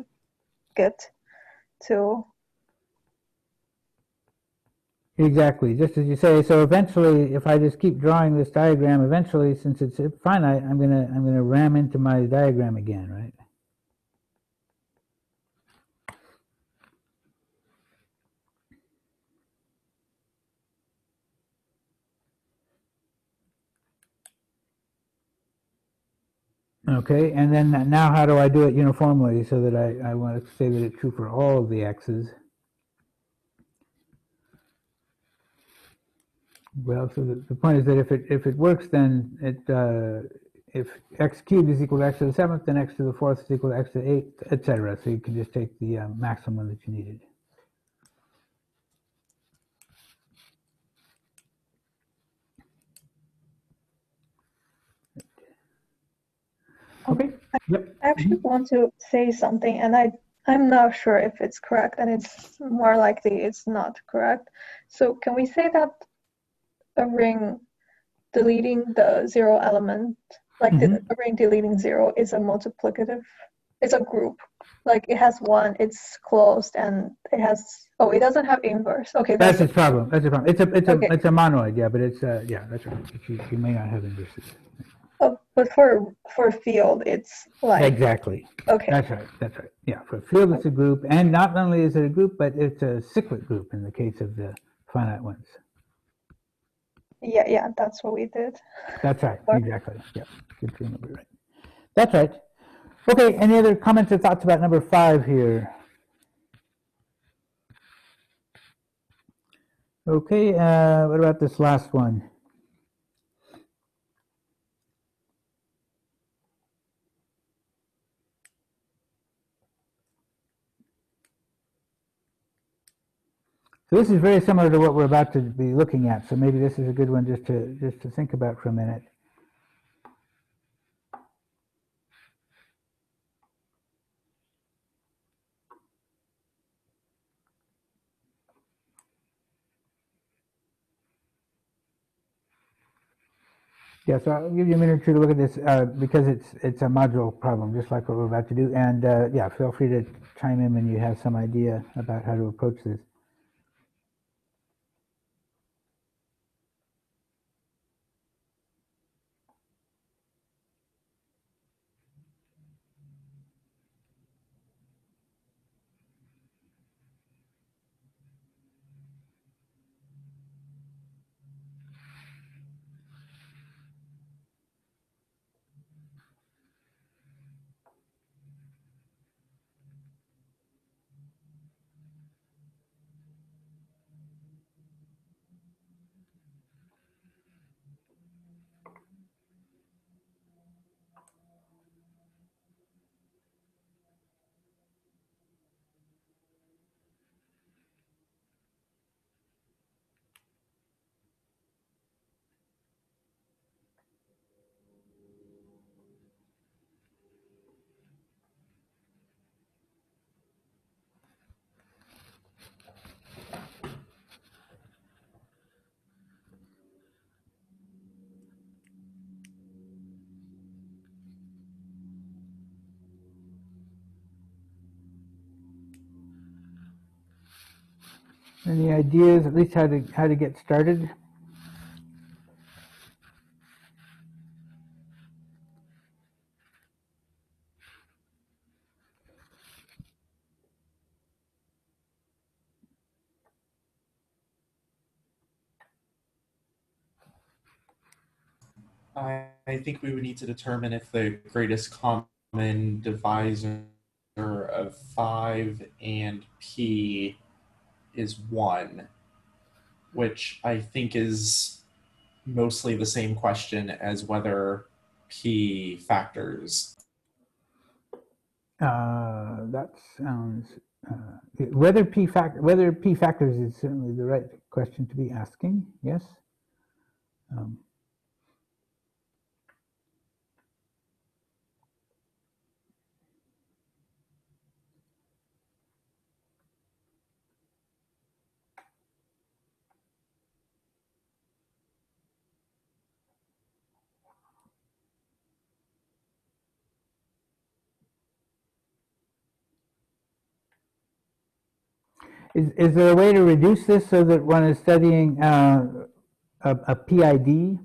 to. Exactly, just as you say. So eventually, if I just keep drawing this diagram, eventually, since it's finite, I'm gonna ram into my diagram again, right? Okay, and then now how do I do it uniformly so that I want to say that it's true for all of the x's? Well, so the point is that if it works, then if x cubed is equal to x to the 7th, then x to the 4th is equal to x to the 8th, etc. So you can just take the maximum that you needed. Okay. Yep. I actually want to say something, and I'm not sure if it's correct, and it's more likely it's not correct. So can we say that a ring deleting the 0 element, like a ring deleting 0, is a multiplicative? It's a group. Like it has 1, it's closed, and it has. Oh, it doesn't have inverse. Okay, That's its problem. That's the problem. It's Okay. a monoid, yeah, but it's yeah, that's right. You may not have inverses. Oh, But for field, it's like Exactly. okay. That's right. That's right. Yeah. For field, it's a group, and not only is it a group, but it's a cyclic group in the case of the finite ones. Yeah, that's what we did. That's right. Or- Exactly. Yeah. Good to remember. Right. That's right. Okay. Any other comments or thoughts about number 5 here? Okay. What about this last one? So this is very similar to what we're about to be looking at. So maybe this is a good one just to think about for a minute. Yeah, so I'll give you a minute or two to look at this because it's a module problem, just like what we're about to do. And yeah, feel free to chime in when you have some idea about how to approach this. Any ideas, at least how to get started? I think we would need to determine if the greatest common divisor of 5 and p is 1, which I think is mostly the same question as whether p factors. That sounds whether p factors is certainly the right question to be asking. Yes. Is there a way to reduce this so that one is studying a PID?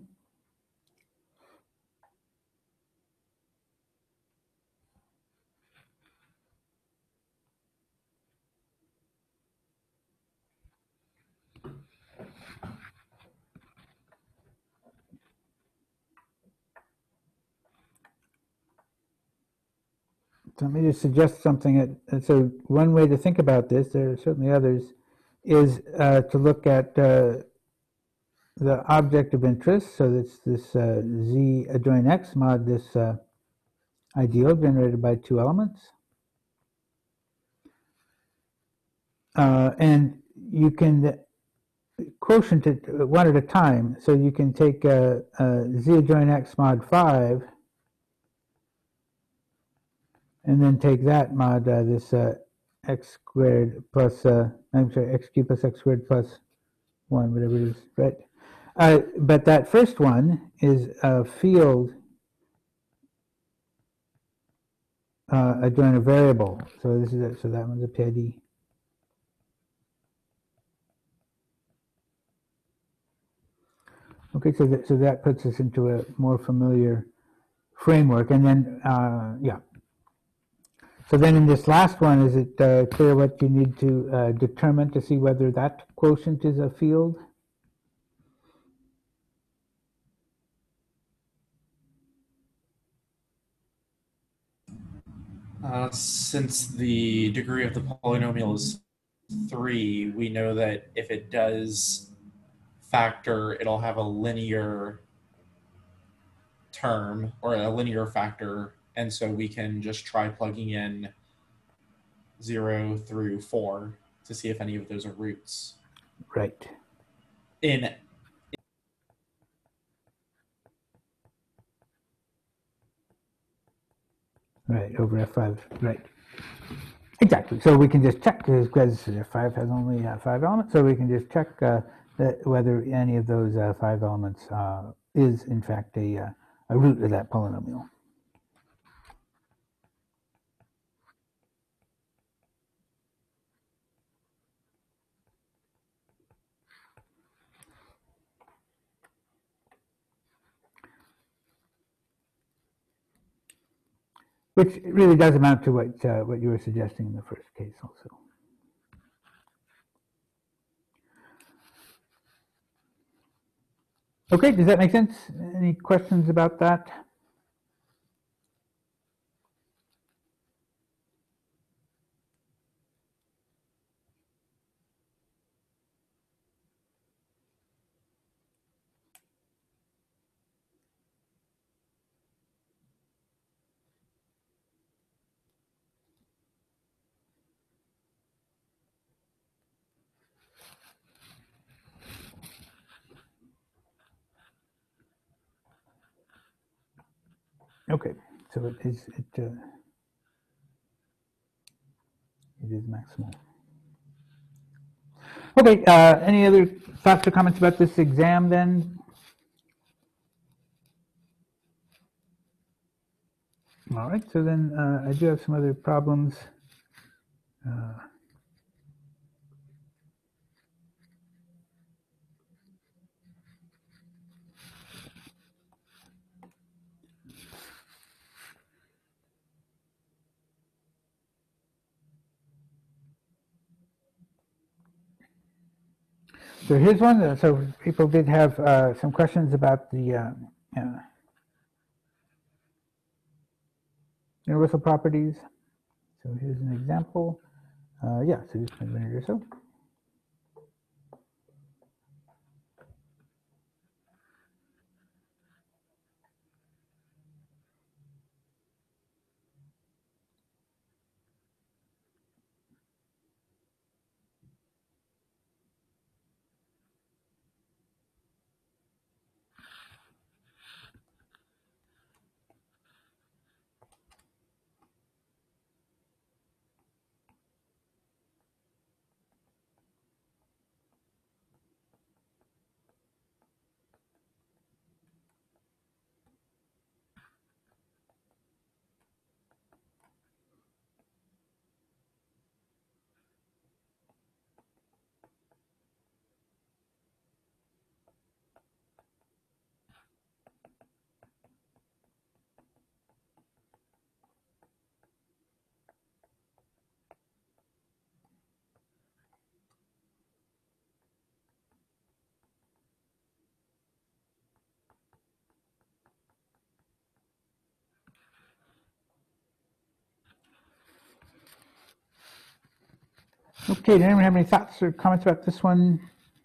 So let me just suggest something. So one way to think about this, there are certainly others, is to look at the object of interest. So that's this Z adjoin X mod this ideal generated by 2 elements. And you can quotient it one at a time. So you can take Z adjoin X mod 5 and then take that mod this x squared plus I'm sorry, x cubed plus x squared plus 1, whatever it is, right? But that first one is a field adjoin a variable. So this is it. So that one's a PID. Okay, so that puts us into a more familiar framework, and then yeah. So then in this last one, is it clear what you need to determine to see whether that quotient is a field? Since the degree of the polynomial is 3, we know that if it does factor, it'll have a linear term or a linear factor, and so we can just try plugging in 0 through 4 to see if any of those are roots. Right. Right, over F5, right. Exactly, so we can just check, because F5 has only 5 elements, so we can just check whether any of those 5 elements is in fact a root of that polynomial. Which really does amount to what you were suggesting in the first case also. Okay, does that make sense? Any questions about that? Okay, so it is maximal. Okay, any other thoughts or comments about this exam then? All right, so then I do have some other problems. So here's one. So people did have some questions about the universal properties. So here's an example. Yeah, so just a minute or so. Okay, does anyone have any thoughts or comments about this one?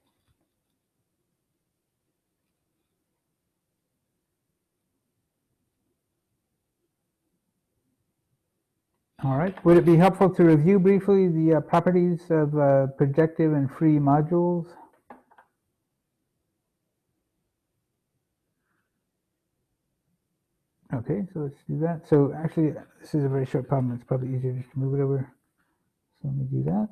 All right, would it be helpful to review briefly the properties of projective and free modules? Okay, so let's do that. So actually, this is a very short problem. It's probably easier just to move it over. So let me do that.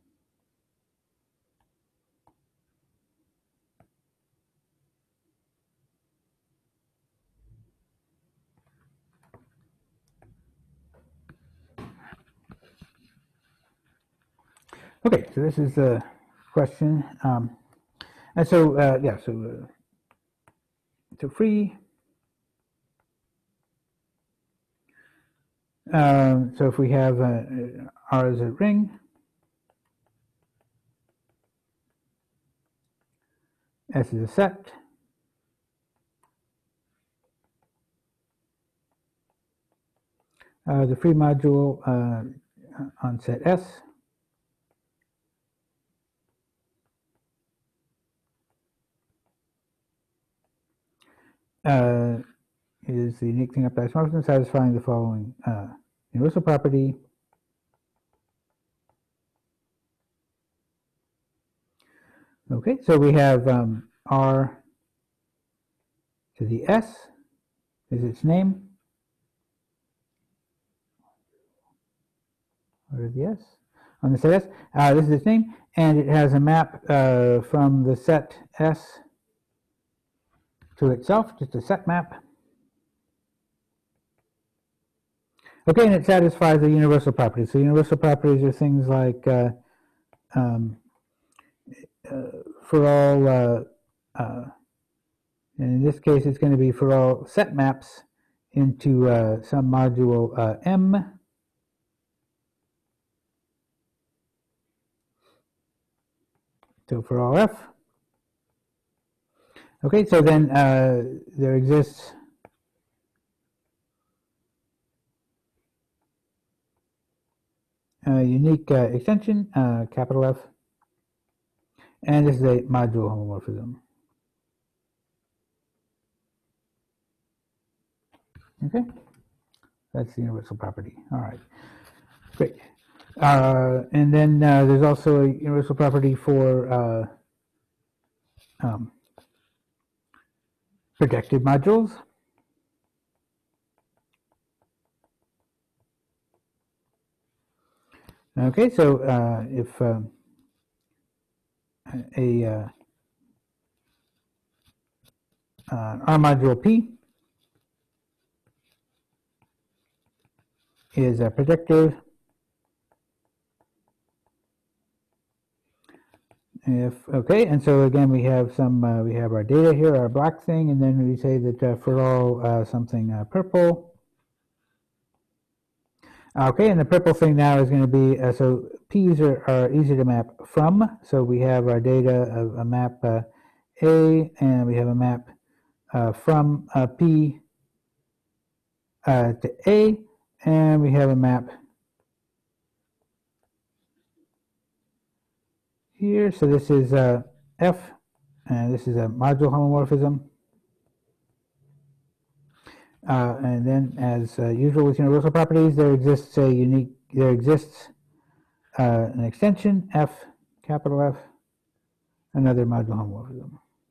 Okay, so this is a question. And so, yeah, so free So if we have R as a ring, S is a set, the free module on set S is the unique thing up isomorphism satisfying the following universal property. Okay, so we have R to the S is its name. R to the S on the set S. This is its name, and it has a map from the set S to itself, just a set map. Okay, and it satisfies the universal properties. So universal properties are things like for all, and in this case, it's going to be for all set maps into some module M. So for all F. Okay, so then there exists a unique extension, capital F, and this is a module homomorphism. Okay, that's the universal property. All right, great. And then there's also a universal property for projective modules. Okay, so if R module P is a projective, okay, and so again we have some we have our data here, our black thing, and then we say that for all something purple. Okay, and the purple thing now is going to be so P's are easy to map from. So we have our data of a map A, and we have a map from P to A, and we have a map here. So this is F, and this is a module homomorphism. And then, as usual with universal properties, there exists an extension F, capital F, another module homomorphism.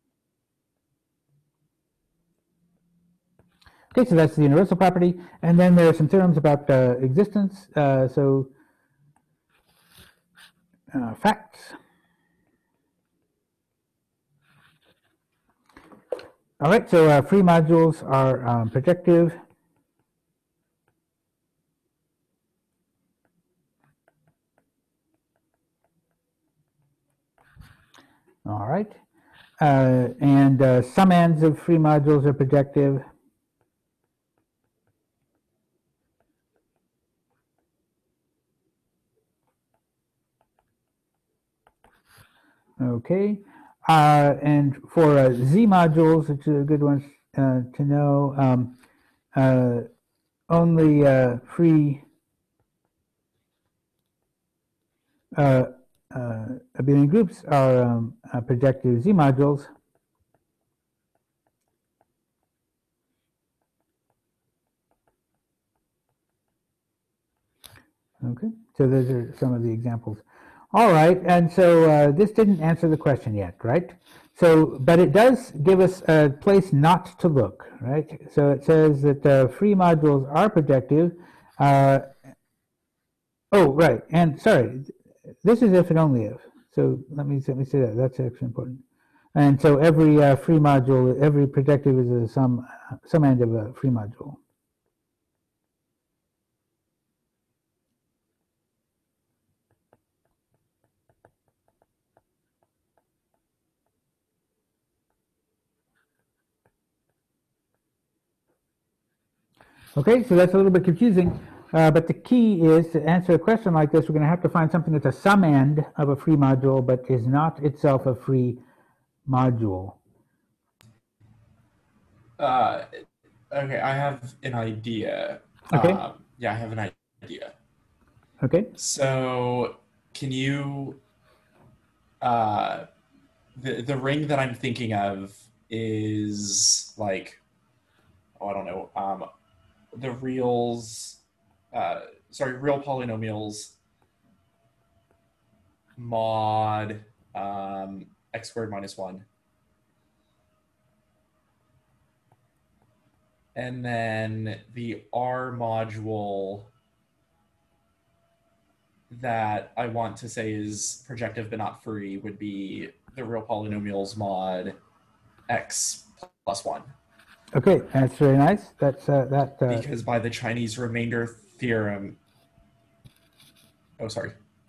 Okay, so that's the universal property, and then there are some theorems about existence. Facts. All right, so free modules are projective. All right, and summands of free modules are projective. Okay, and for Z modules, which are good ones to know, only free abelian groups are projective Z modules. Okay, so those are some of the examples. All right, and so this didn't answer the question yet, right? So, but it does give us a place not to look, right? So it says that free modules are projective. Oh, right, and sorry, this is if and only if. So let me say that. That's actually important. And so every free module, every projective is a summand of a free module. Okay, so that's a little bit confusing. But the key is to answer a question like this, we're going to have to find something that's a summand of a free module, but is not itself a free module. Okay, I have an idea. Okay. Yeah, I have an idea. Okay. So, can you? The ring that I'm thinking of is like, oh, I don't know. The reals, real polynomials mod x squared minus 1. And then the R module that I want to say is projective but not free would be the real polynomials mod x plus 1. Okay, that's very nice. That's Because by the Chinese remainder theorem. Oh, sorry.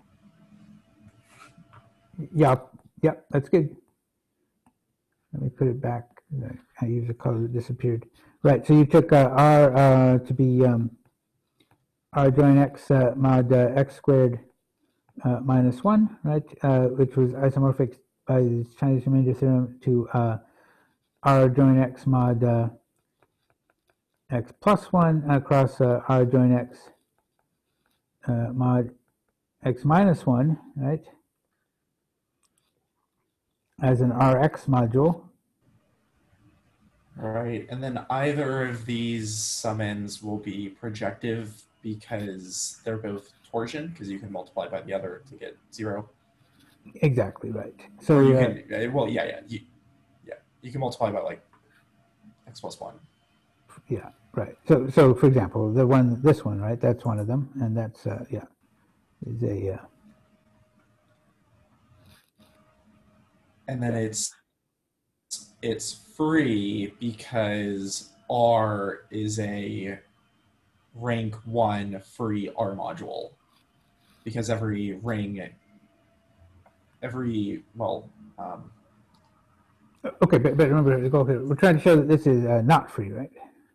Yeah, that's good. Let me put it back. I used a color that disappeared. Right, so you took R to be R join x mod x squared minus 1, right, which was isomorphic by the Chinese remainder theorem to R join x mod x plus 1 across R join x mod x minus 1, right, as an Rx module. Right, and then either of these summands will be projective because they're both torsion, because you can multiply by the other to get 0. Exactly right. So you can, well, you can multiply by like x plus 1. Yeah, right. So for example, this one, right? That's one of them, and that's is a. And then it's free because R is a rank 1 free R module, because every Okay, but remember, we're trying to show that this is not free, right?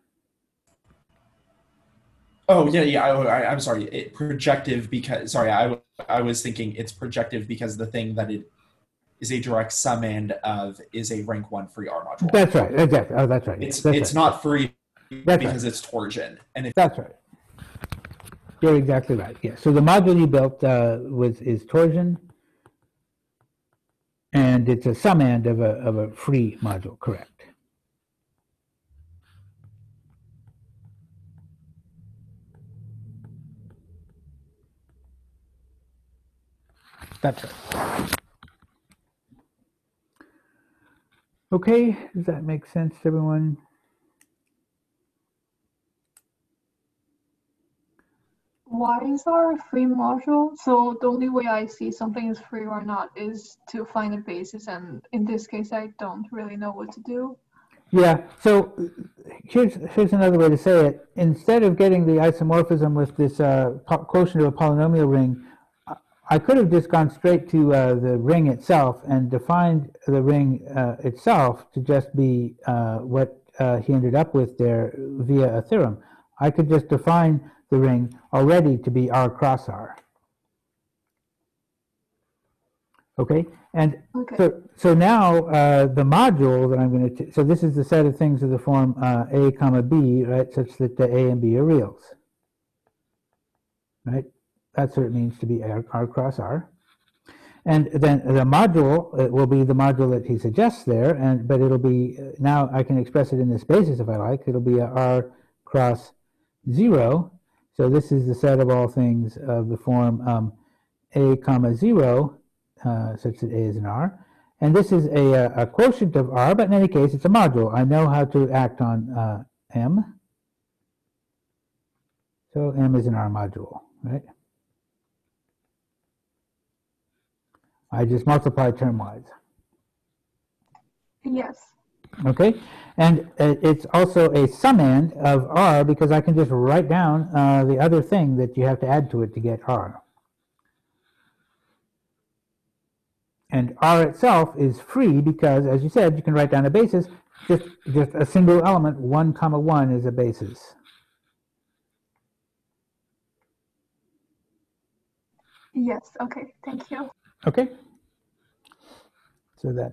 Oh yeah. I'm sorry. Projective because I was thinking it's projective because the thing that it is a direct summand of is a rank 1 free R module. That's right. Exactly. Oh, that's right. It's right. not free that's because right. it's torsion. And that's right. You're exactly right. Yeah. So the module you built is torsion, and it's a summand of a free module. Correct. That's right. Okay, does that make sense to everyone? Why is R a free module? So the only way I see something is free or not is to find a basis, and in this case, I don't really know what to do. Yeah, so here's another way to say it. Instead of getting the isomorphism with this quotient of a polynomial ring, I could have just gone straight to the ring itself and defined the ring itself to just be what he ended up with there via a theorem. I could just define the ring already to be R cross R. Okay, and okay. So now the module that I'm going to, so this is the set of things of the form A comma B, right, such that the A and B are reals, right? That's what it means to be R cross R. And then the module will be the module that he suggests there, but it'll be, now I can express it in this basis if I like. It'll be a R cross 0. So this is the set of all things of the form A comma 0, such that A is an R. And this is a quotient of R, but in any case, it's a module. I know how to act on M. So M is an R module, right? I just multiply term-wise. Yes. Okay, and it's also a summand of R because I can just write down the other thing that you have to add to it to get R. And R itself is free because, as you said, you can write down a basis. Just a single element, 1 comma 1 is a basis. Yes, okay, thank you. Okay. So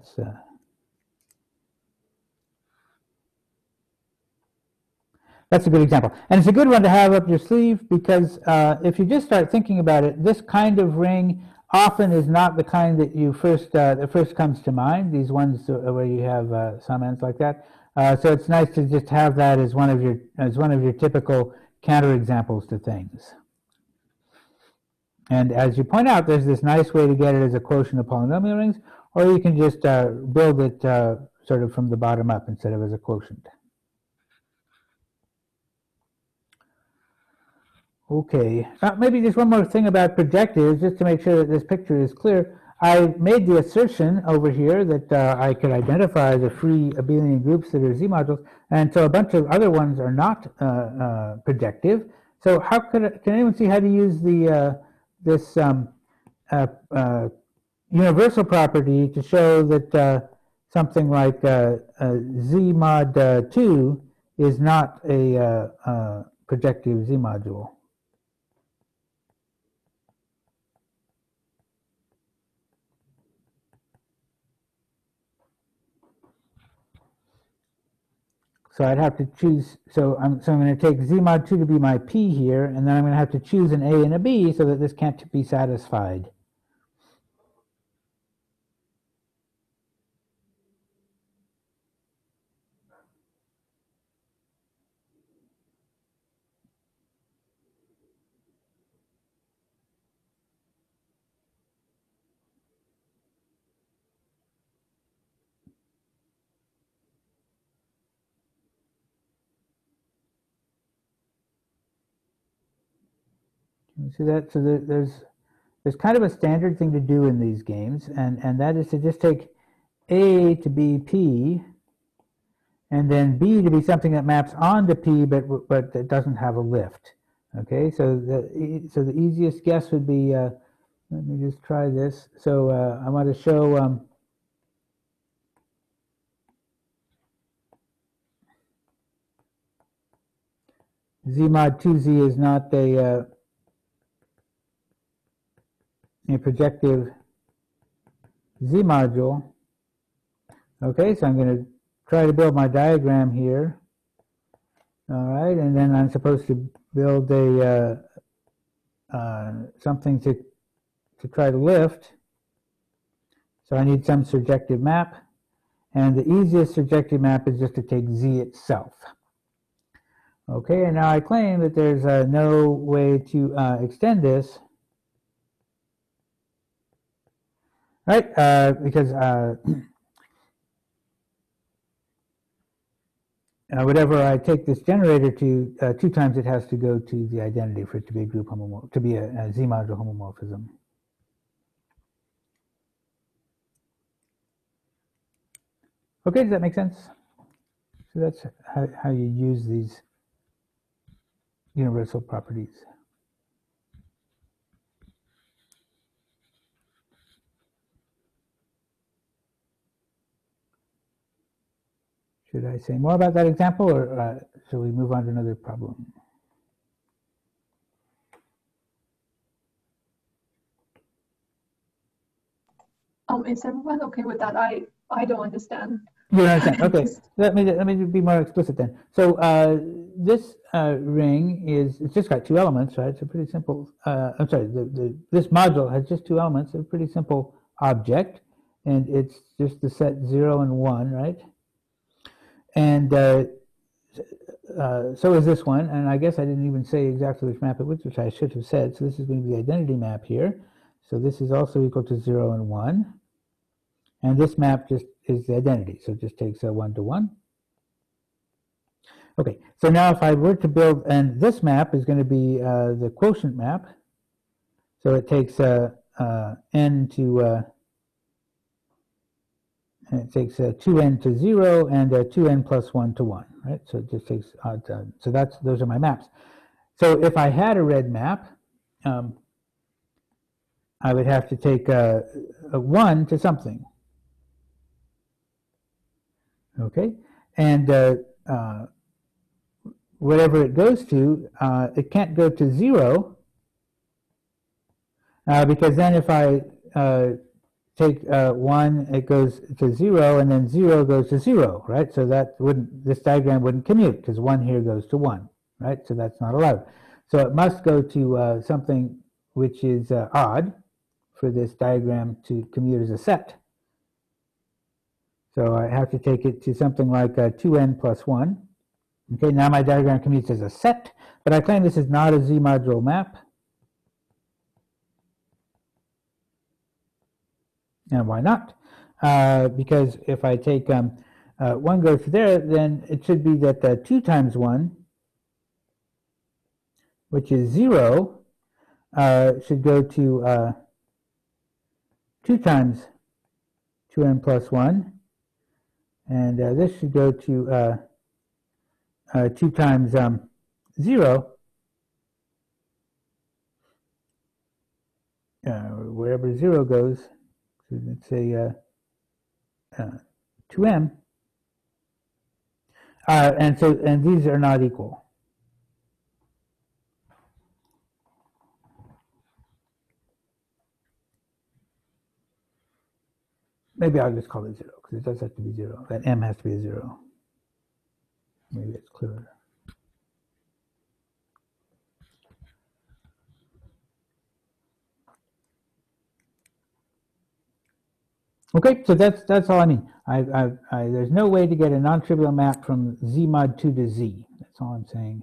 that's a good example. And it's a good one to have up your sleeve because if you just start thinking about it, this kind of ring often is not the kind that you that first comes to mind, these ones where you have some ends like that. So it's nice to just have that as one of your typical counterexamples to things. And as you point out, there's this nice way to get it as a quotient of polynomial rings, or you can just build it sort of from the bottom up instead of as a quotient. Okay, maybe just one more thing about projectives, just to make sure that this picture is clear. I made the assertion over here that I could identify the free abelian groups that are Z-modules, and so a bunch of other ones are not projective. So how can anyone see how to use this universal property to show that something like Z mod 2 is not a projective Z module? So I'd have to choose, so I'm going to take Z mod 2 to be my P here, and then I'm going to have to choose an A and a B so that this can't be satisfied. You see that? So there's kind of a standard thing to do in these games, and that is to just take A to be P, and then B to be something that maps onto P, but that doesn't have a lift. Okay, so the easiest guess would be, let me just try this. So I want to show Z mod 2Z is not a projective Z module. Okay, so I'm going to try to build my diagram here. All right, and then I'm supposed to build a something to try to lift. So I need some surjective map, and the easiest surjective map is just to take Z itself. Okay, and now I claim that there's no way to extend this. Right, because whatever I take this generator to, 2 times it has to go to the identity for it to be a group homomorphism, to be a Z-module homomorphism. Okay, does that make sense? So that's how you use these universal properties. Should I say more about that example, or shall we move on to another problem? Is everyone okay with that? I don't understand. You understand? Okay. Let me be more explicit then. So this ring it's just got 2 elements, right? It's a pretty simple. I'm sorry. This module has just 2 elements. It's a pretty simple object, and it's just the set 0 and 1, right? And so is this one, and I guess I didn't even say exactly which map it was, which I should have said. So this is going to be the identity map here. So this is also equal to 0 and 1. And this map just is the identity, so it just takes a 1-to-1. Okay, so now if I were to build, and this map is going to be the quotient map. So it takes n to, and it takes 2n to 0 and 2n plus 1 to 1, right? So it just takes odd. So those are my maps. So if I had a red map, I would have to take a 1 to something. Okay, and whatever it goes to, it can't go to 0 because then if I take 1, it goes to 0, and then 0 goes to 0, right? So this diagram wouldn't commute because 1 here goes to 1, right? So that's not allowed. So it must go to something which is odd for this diagram to commute as a set. So I have to take it to something like 2n plus 1. Okay, now my diagram commutes as a set, but I claim this is not a Z-module map. And why not? Because if I take 1 goes to there, then it should be that 2 times 1, which is 0, should go to 2 times 2n plus 1. And this should go to 2 times 0, wherever 0 goes. So let's say 2m. And these are not equal. Maybe I'll just call it 0 because it does have to be 0. That m has to be a 0. Maybe it's clearer. Okay, so that's all I mean. There's no way to get a non-trivial map from Z mod 2 to Z. That's all I'm saying.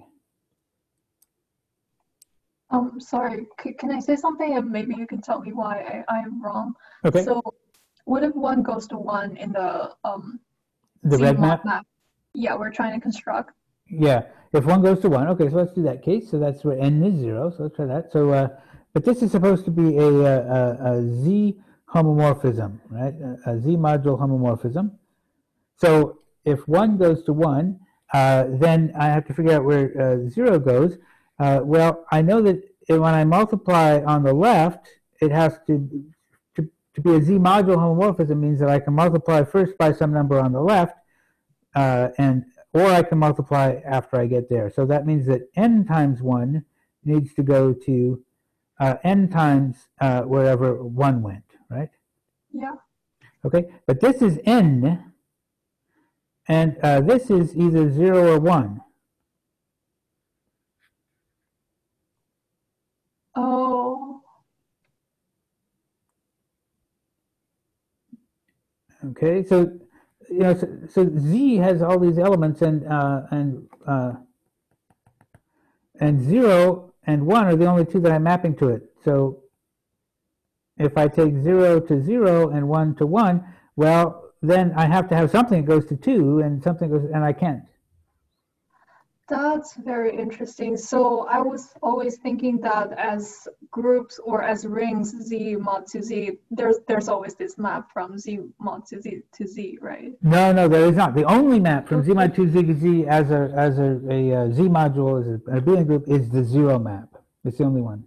Sorry, can I say something and maybe you can tell me why I'm wrong? Okay. So what if 1 goes to 1 in the The red map? Yeah, we're trying to construct. Yeah, if 1 goes to 1, okay, so let's do that case. So that's where n is 0, so let's try that. So, but this is supposed to be a Z homomorphism, right? A Z module homomorphism. So if 1 goes to 1, then I have to figure out where 0 goes. Well, I know that when I multiply on the left, it has to be a Z module homomorphism means that I can multiply first by some number on the left, or I can multiply after I get there. So that means that n times 1 needs to go to n times wherever 1 went, right? Yeah. Okay, but this is n, and this is either 0 or 1. Oh. Okay, so so Z has all these elements, and 0 and 1 are the only two that I'm mapping to it. So if I take 0 to 0 and 1 to 1, well, then I have to have something that goes to 2 and something goes, and I can't. That's very interesting. So I was always thinking that as groups or as rings, Z mod to Z, there's always this map from Z mod to Z, right? No, there is not. The only map from Z mod 2 Z to Z as a Z module, as a abelian group, is the 0 map. It's the only one.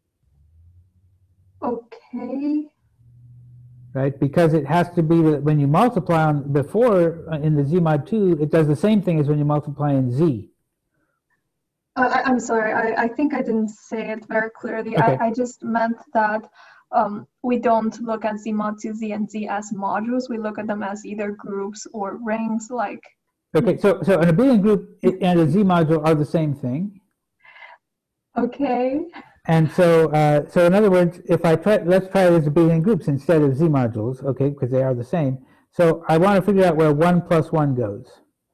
Okay. Right, because it has to be that when you multiply on before in the Z mod 2, it does the same thing as when you multiply in Z. I'm sorry, I think I didn't say it very clearly. Okay. I just meant that we don't look at Z mod 2 Z and Z as modules. We look at them as either groups or rings, like. Okay, so an abelian group and a Z module are the same thing. Okay. And so in other words, if I try, let's try it as abelian groups instead of Z modules, okay, because they are the same. So I want to figure out where 1 plus 1 goes.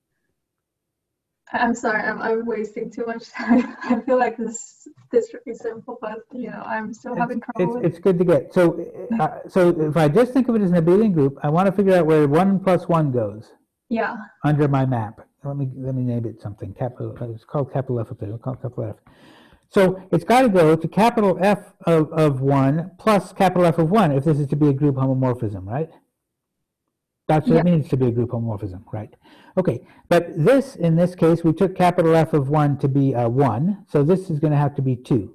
I'm sorry, I'm wasting too much time. I feel like this should be simple, but I'm still having trouble with it. It's good to get. So if I just think of it as an abelian group, I want to figure out where 1 plus 1 goes. Yeah. Under my map. Let me name it something. Capital. It's called capital F up there. We'll call it capital F. So it's got to go to capital F of 1 plus capital F of 1 if this is to be a group homomorphism, right? That's what it means to be a group homomorphism, right? Okay, but in this case, we took capital F of 1 to be 1, so this is going to have to be 2.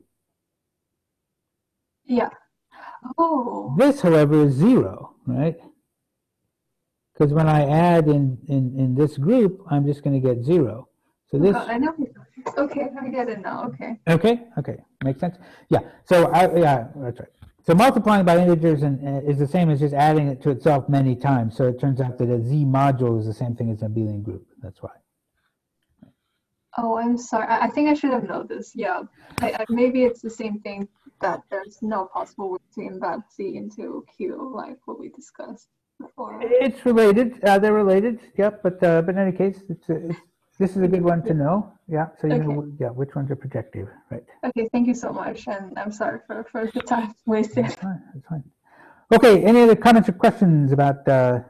Yeah. Oh. This, however, is 0, right? Because when I add in this group, I'm just going to get 0. So this. I know. Okay, I get it now. Okay. Okay, makes sense. Yeah. So that's right. So multiplying by integers is the same as just adding it to itself many times. So it turns out that a Z module is the same thing as a abelian group. That's why. Oh, I'm sorry. I think I should have known this. Yeah, maybe it's the same thing that there's no possible way to embed Z into Q, like what we discussed before. It's related. They're related. Yep. But in any case, this is a good one to know. Yeah. So you know, yeah, which ones are projective, right? Okay. Thank you so much, and I'm sorry for the time wasted. That's fine. That's fine. Okay. Any other comments or questions about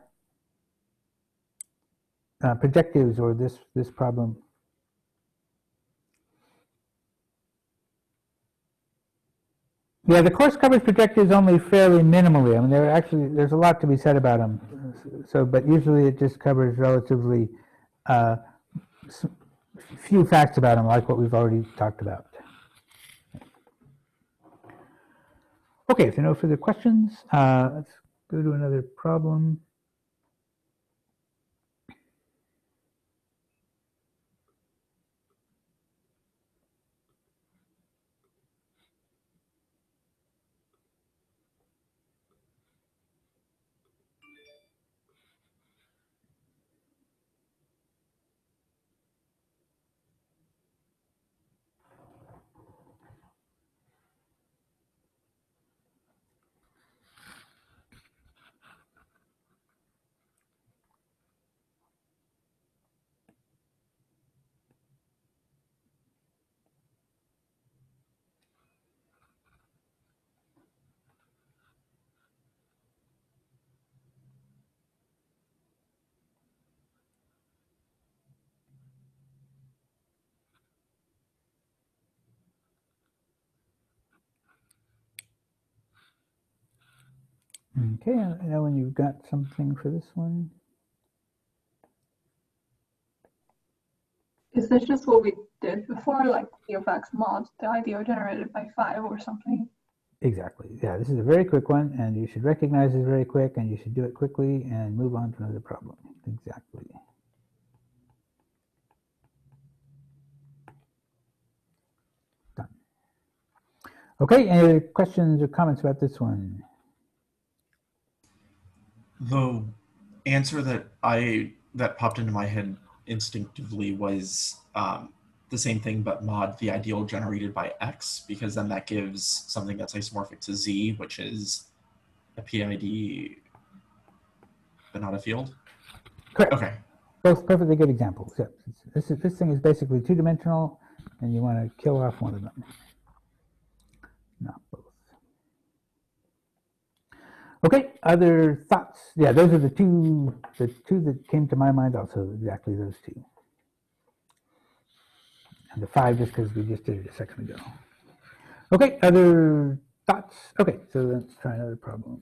projectives or this problem? Yeah, the course covers projectives only fairly minimally. I mean, there's a lot to be said about them. So, but usually it just covers relatively few facts about them, like what we've already talked about. Okay, if there are no further questions, let's go to another problem. Okay, I know when you've got something for this one. Is this just what we did before, like P of X mod, the ideal generated by 5 or something? Exactly. Yeah, this is a very quick one, and you should recognize it very quick, and you should do it quickly and move on to another problem. Exactly. Done. Okay, any other questions or comments about this one? The answer that popped into my head instinctively was the same thing, but mod the ideal generated by X, because then that gives something that's isomorphic to Z, which is a PID, but not a field. Correct. Okay. Both perfectly good examples. Yep. This thing is basically two-dimensional, and you want to kill off one of them, not both. Okay, other thoughts? Yeah, those are the two that came to my mind also, exactly those two. And the 5 just because we just did it a second ago. Okay, other thoughts? Okay, so let's try another problem.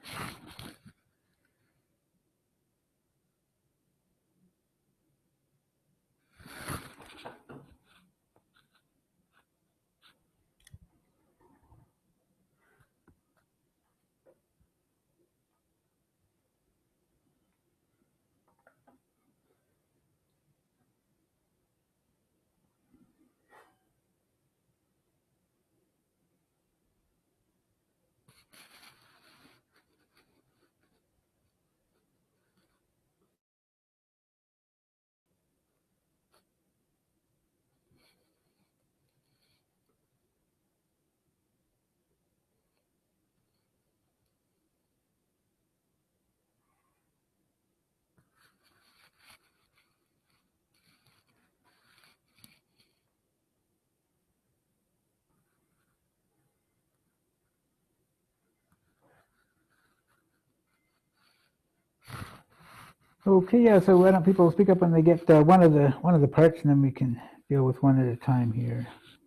Okay, yeah. So why don't people speak up when they get one of the parts, and then we can deal with one at a time here.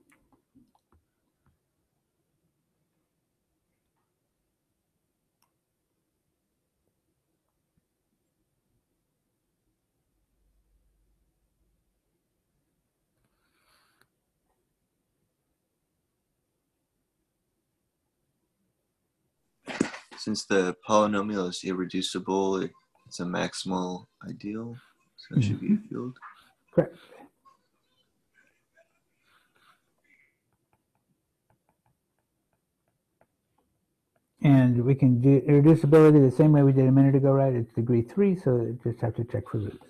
Since the polynomial is irreducible, it's a maximal ideal, so it should be a field. Correct. And we can do irreducibility the same way we did a minute ago, right? It's degree 3, so you just have to check for roots.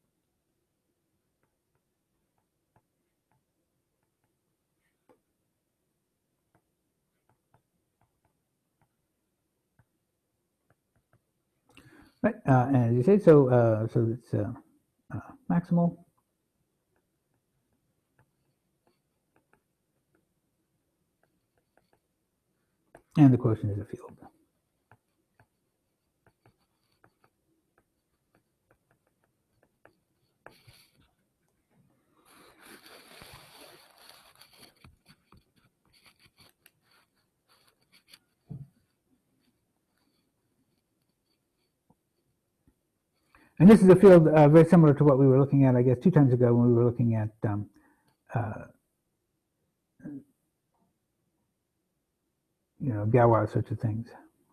Right, and as you say, so it's maximal. And the quotient is a field. And this is a field very similar to what we were looking at, I guess, 2 times ago when we were looking at Galois sorts of things.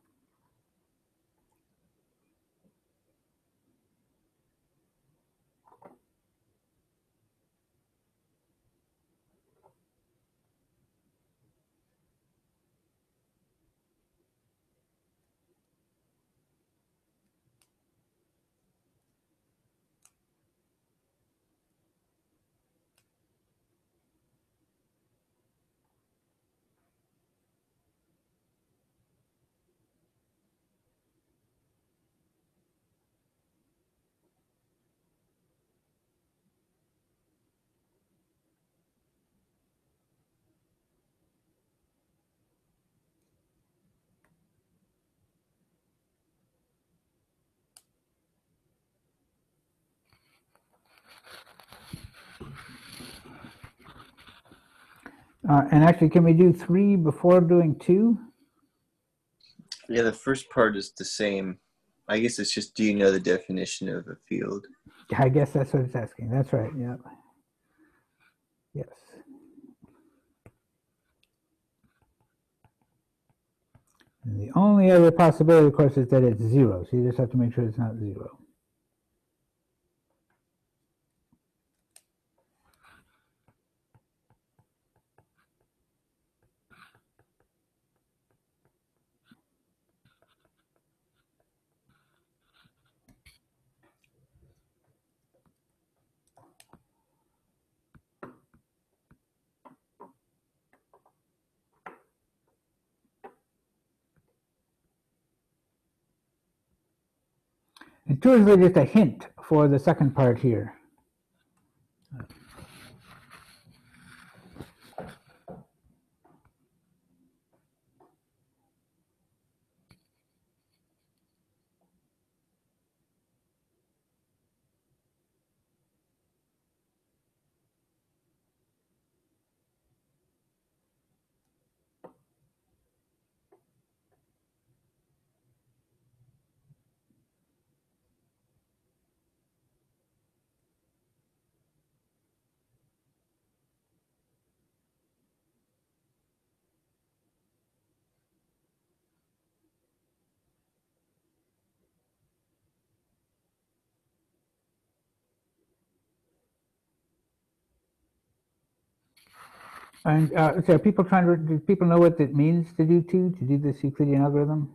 And actually, can we do 3 before doing 2? Yeah, the first part is the same. I guess it's just, do you know the definition of a field? I guess that's what it's asking. That's right. Yeah. Yes. And the only other possibility, of course, is that it's 0. So you just have to make sure it's not 0. And 2 is really just a hint for the second part here. And so are people do people know what it means to do 2, to do this Euclidean algorithm?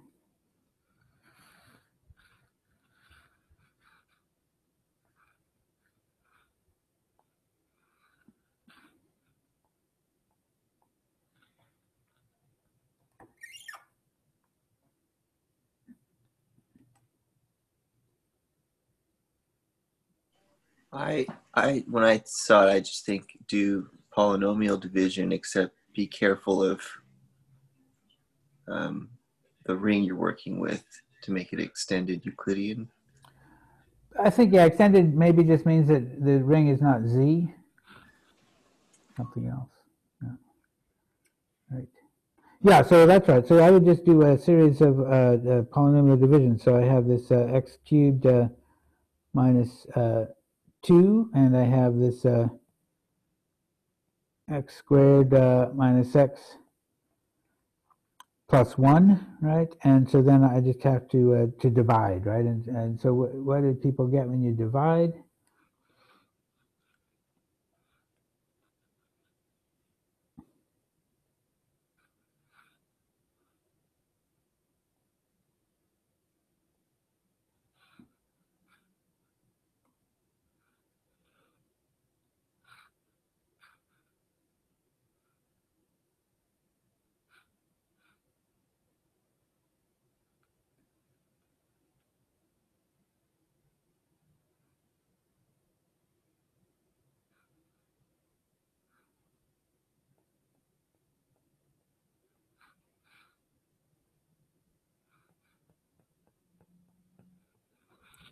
When I saw it, I just think do polynomial division, except be careful of the ring you're working with to make it extended Euclidean. I think, yeah, extended maybe just means that the ring is not Z. Something else. Yeah. Right. Yeah, so that's right. So I would just do a series of polynomial divisions. So I have this x cubed minus 2, and I have this x squared minus x plus 1, right? And so then I just have to divide, right? And so what did people get when you divide?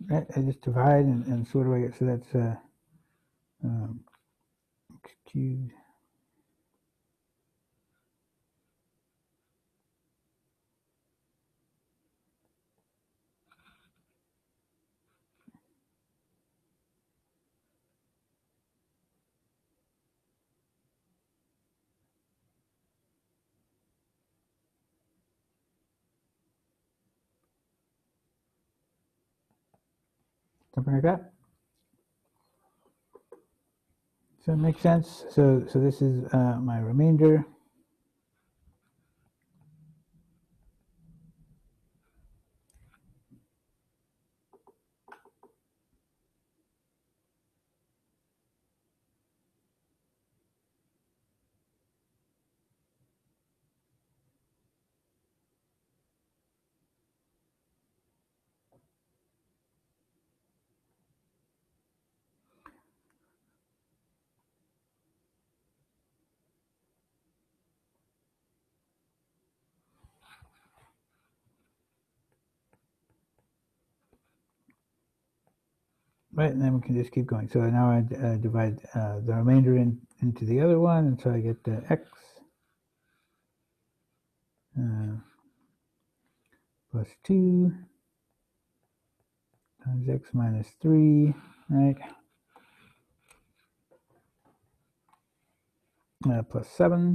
Right, I just divide and so what do I get? So that's x cubed. Something like that. So it makes sense. So this is my remainder. Right, and then we can just keep going. So now I divide the remainder into the other one, and so I get x plus 2 times x minus 3, right? Plus 7.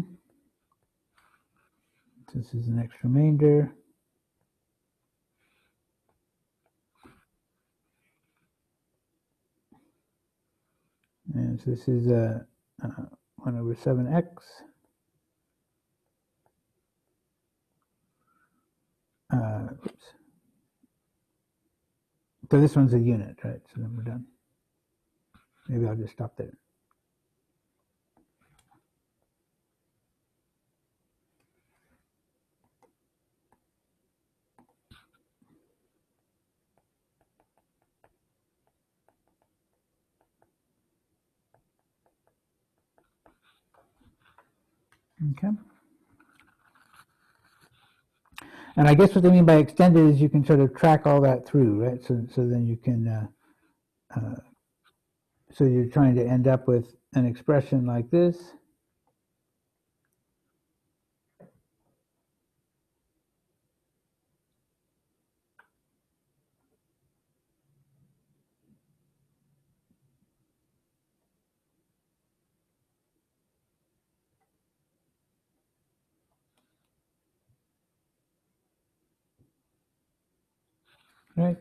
This is the next remainder. And so this is 1 over 7x. Oops. So this one's a unit, right? So then we're done. Maybe I'll just stop there. Okay. And I guess what they mean by extended is you can sort of track all that through, right? So then you can, so you're trying to end up with an expression like this. Right.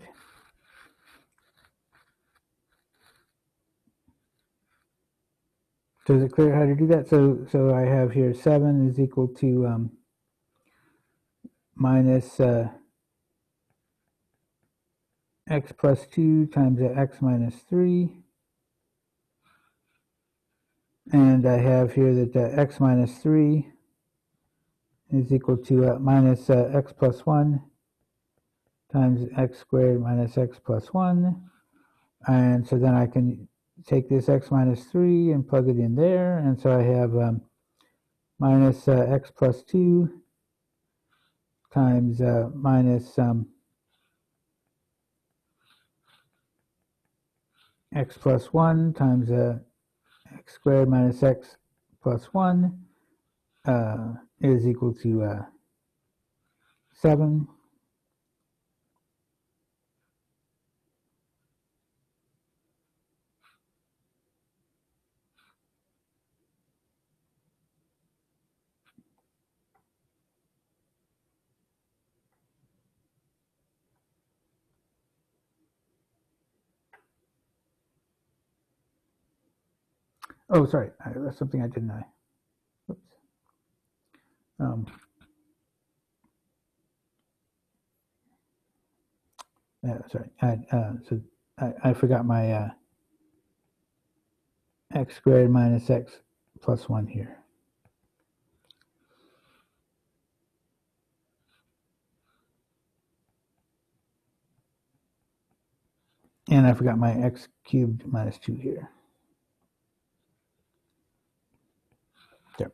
So is it clear how to do that? So I have here 7 is equal to minus x plus 2 times x minus 3. And I have here that x minus 3 is equal to minus x plus 1 times x squared minus x plus 1. And so then I can take this x minus 3 and plug it in there. And so I have minus x plus 2 times minus x plus 1 times x squared minus x plus 1 is equal to 7. Oh, sorry, that's something I didn't. Oops. Sorry, so I forgot my x squared minus x plus 1 here. And I forgot my x cubed minus 2 here. There.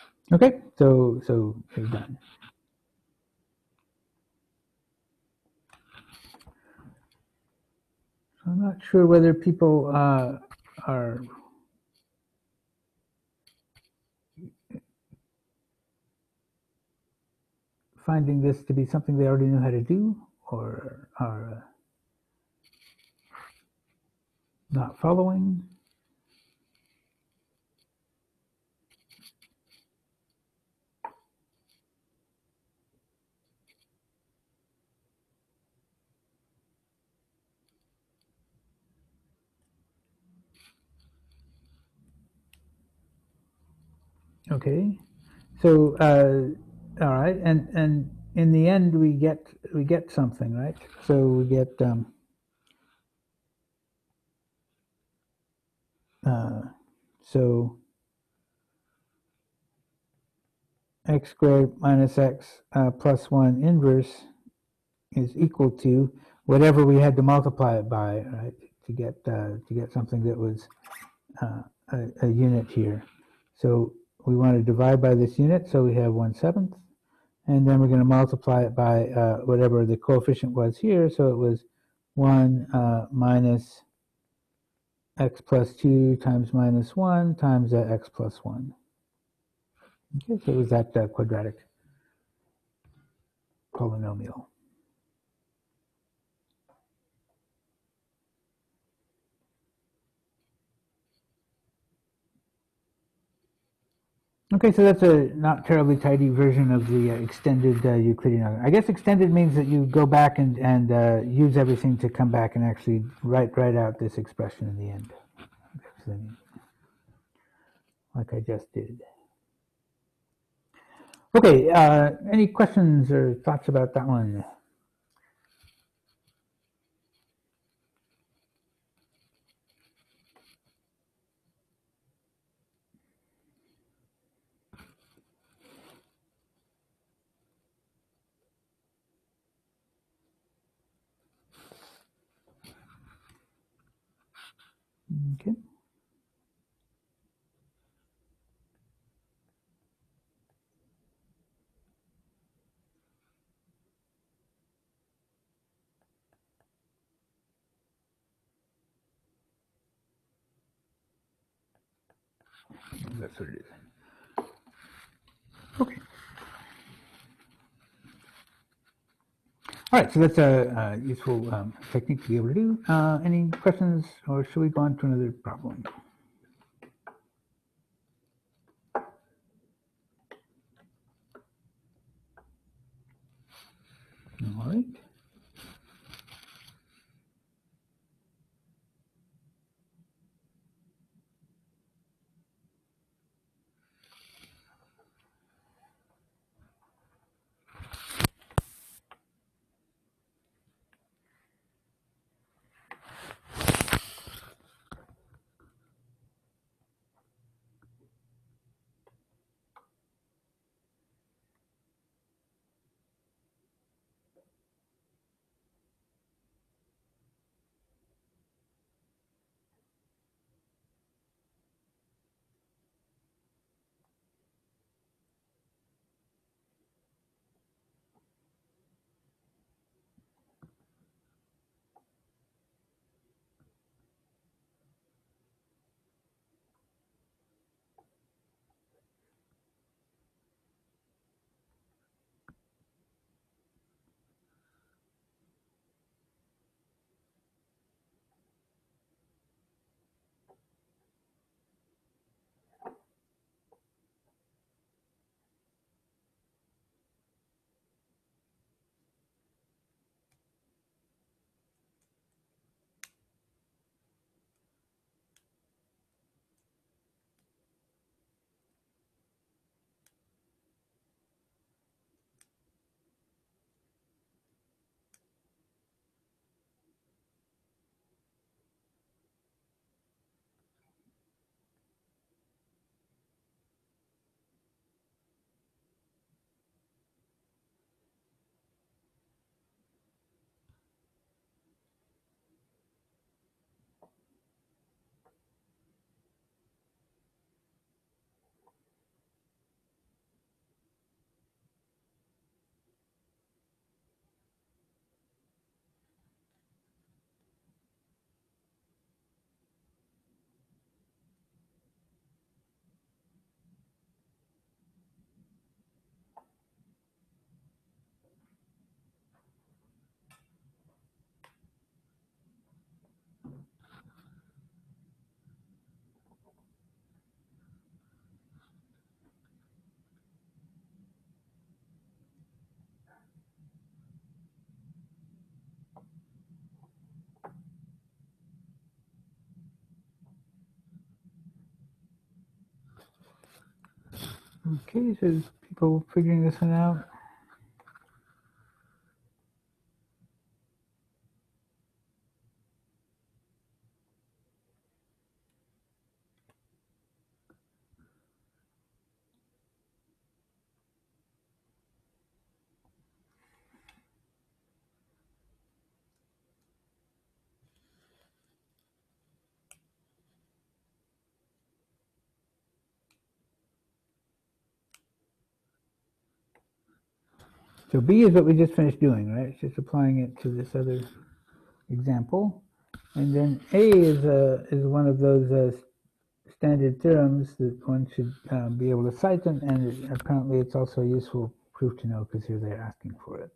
Okay, so we're done. I'm not sure whether people are finding this to be something they already know how to do, or are not following. Okay, so all right, and in the end we get something, right? So we get so x squared minus x plus 1 inverse is equal to whatever we had to multiply it by, right? To get something that was a unit here. So we want to divide by this unit, so we have 1/7, and then we're going to multiply it by whatever the coefficient was here. So it was 1 minus x plus 2 times minus 1 times x plus 1. Okay, so it was that quadratic polynomial. Okay, so that's a not terribly tidy version of the extended Euclidean algorithm. I guess extended means that you go back and use everything to come back and actually write out this expression in the end, like I just did. Okay, any questions or thoughts about that one? Okay. That's what it is. Okay. All right, so that's a useful technique to be able to do. Any questions, or should we go on to another problem? All right. Okay, so is people figuring this one out? So B is what we just finished doing, right? It's just applying it to this other example. And then A is one of those standard theorems that one should be able to cite them, and apparently it's also a useful proof to know because here they're asking for it.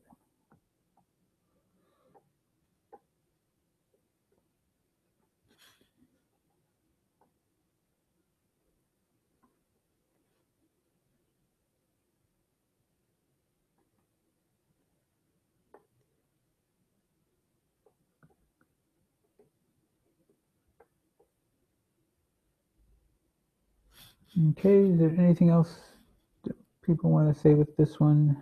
Okay, is there anything else that people want to say with this one?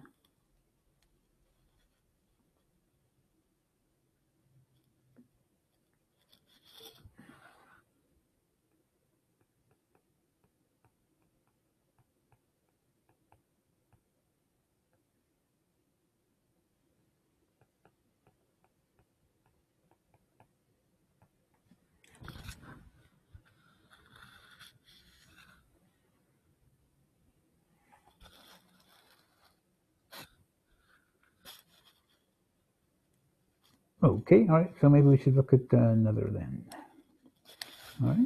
Okay, all right, so maybe we should look at another then. All right.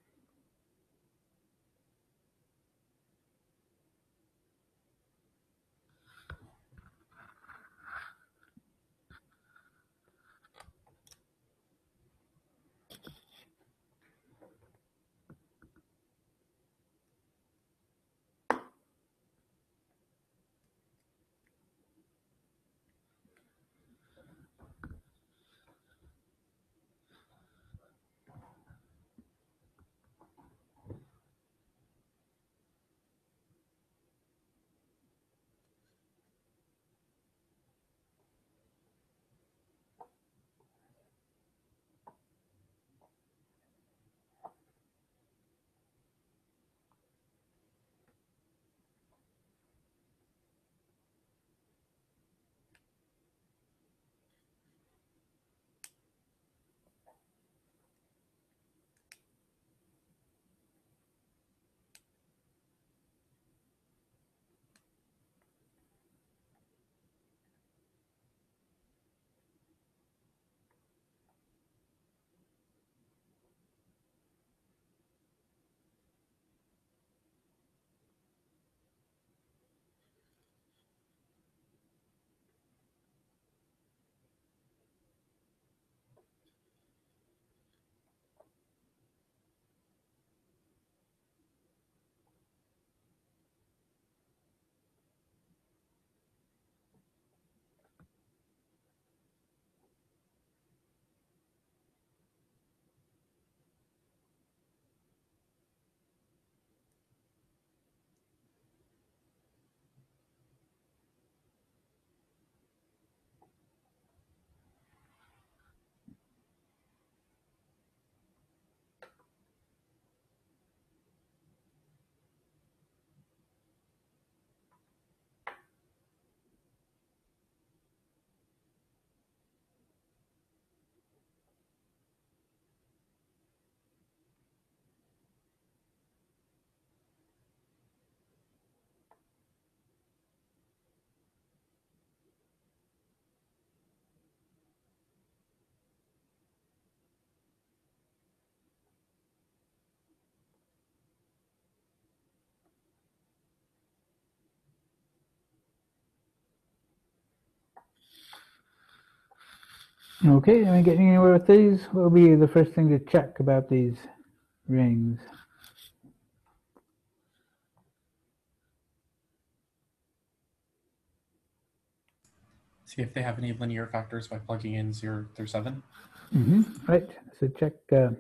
Okay, am I getting anywhere with these? What will be the first thing to check about these rings? See if they have any linear factors by plugging in 0 through 7. Right, so check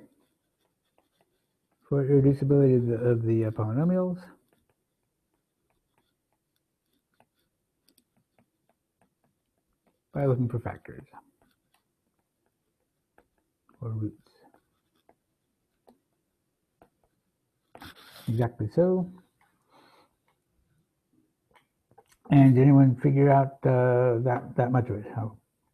for irreducibility of the polynomials. by looking for factors or roots. Exactly so. And did anyone figure out that much of it? How?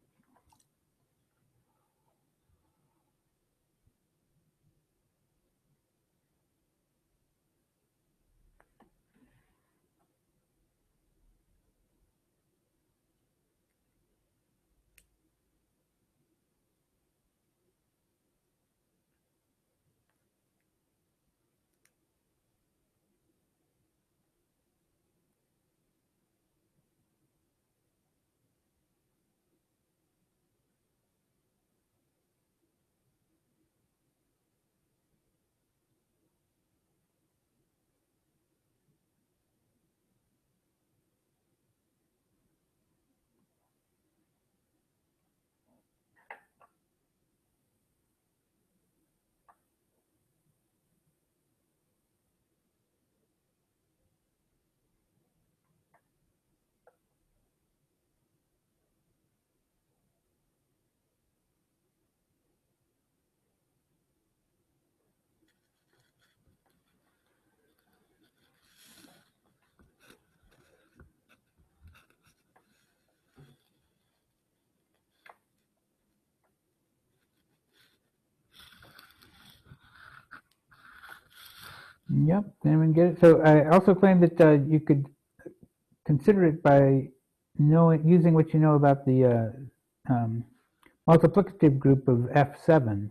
Yep, anyone get it? So I also claimed that you could consider it by using what you know about the multiplicative group of F7.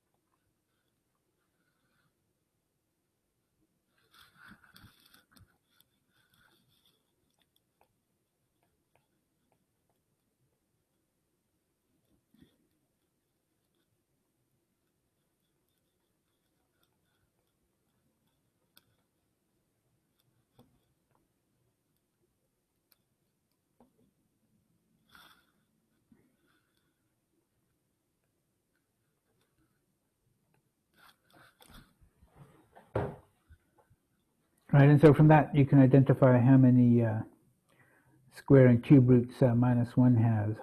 Right, and so from that you can identify how many square and cube roots -1 has.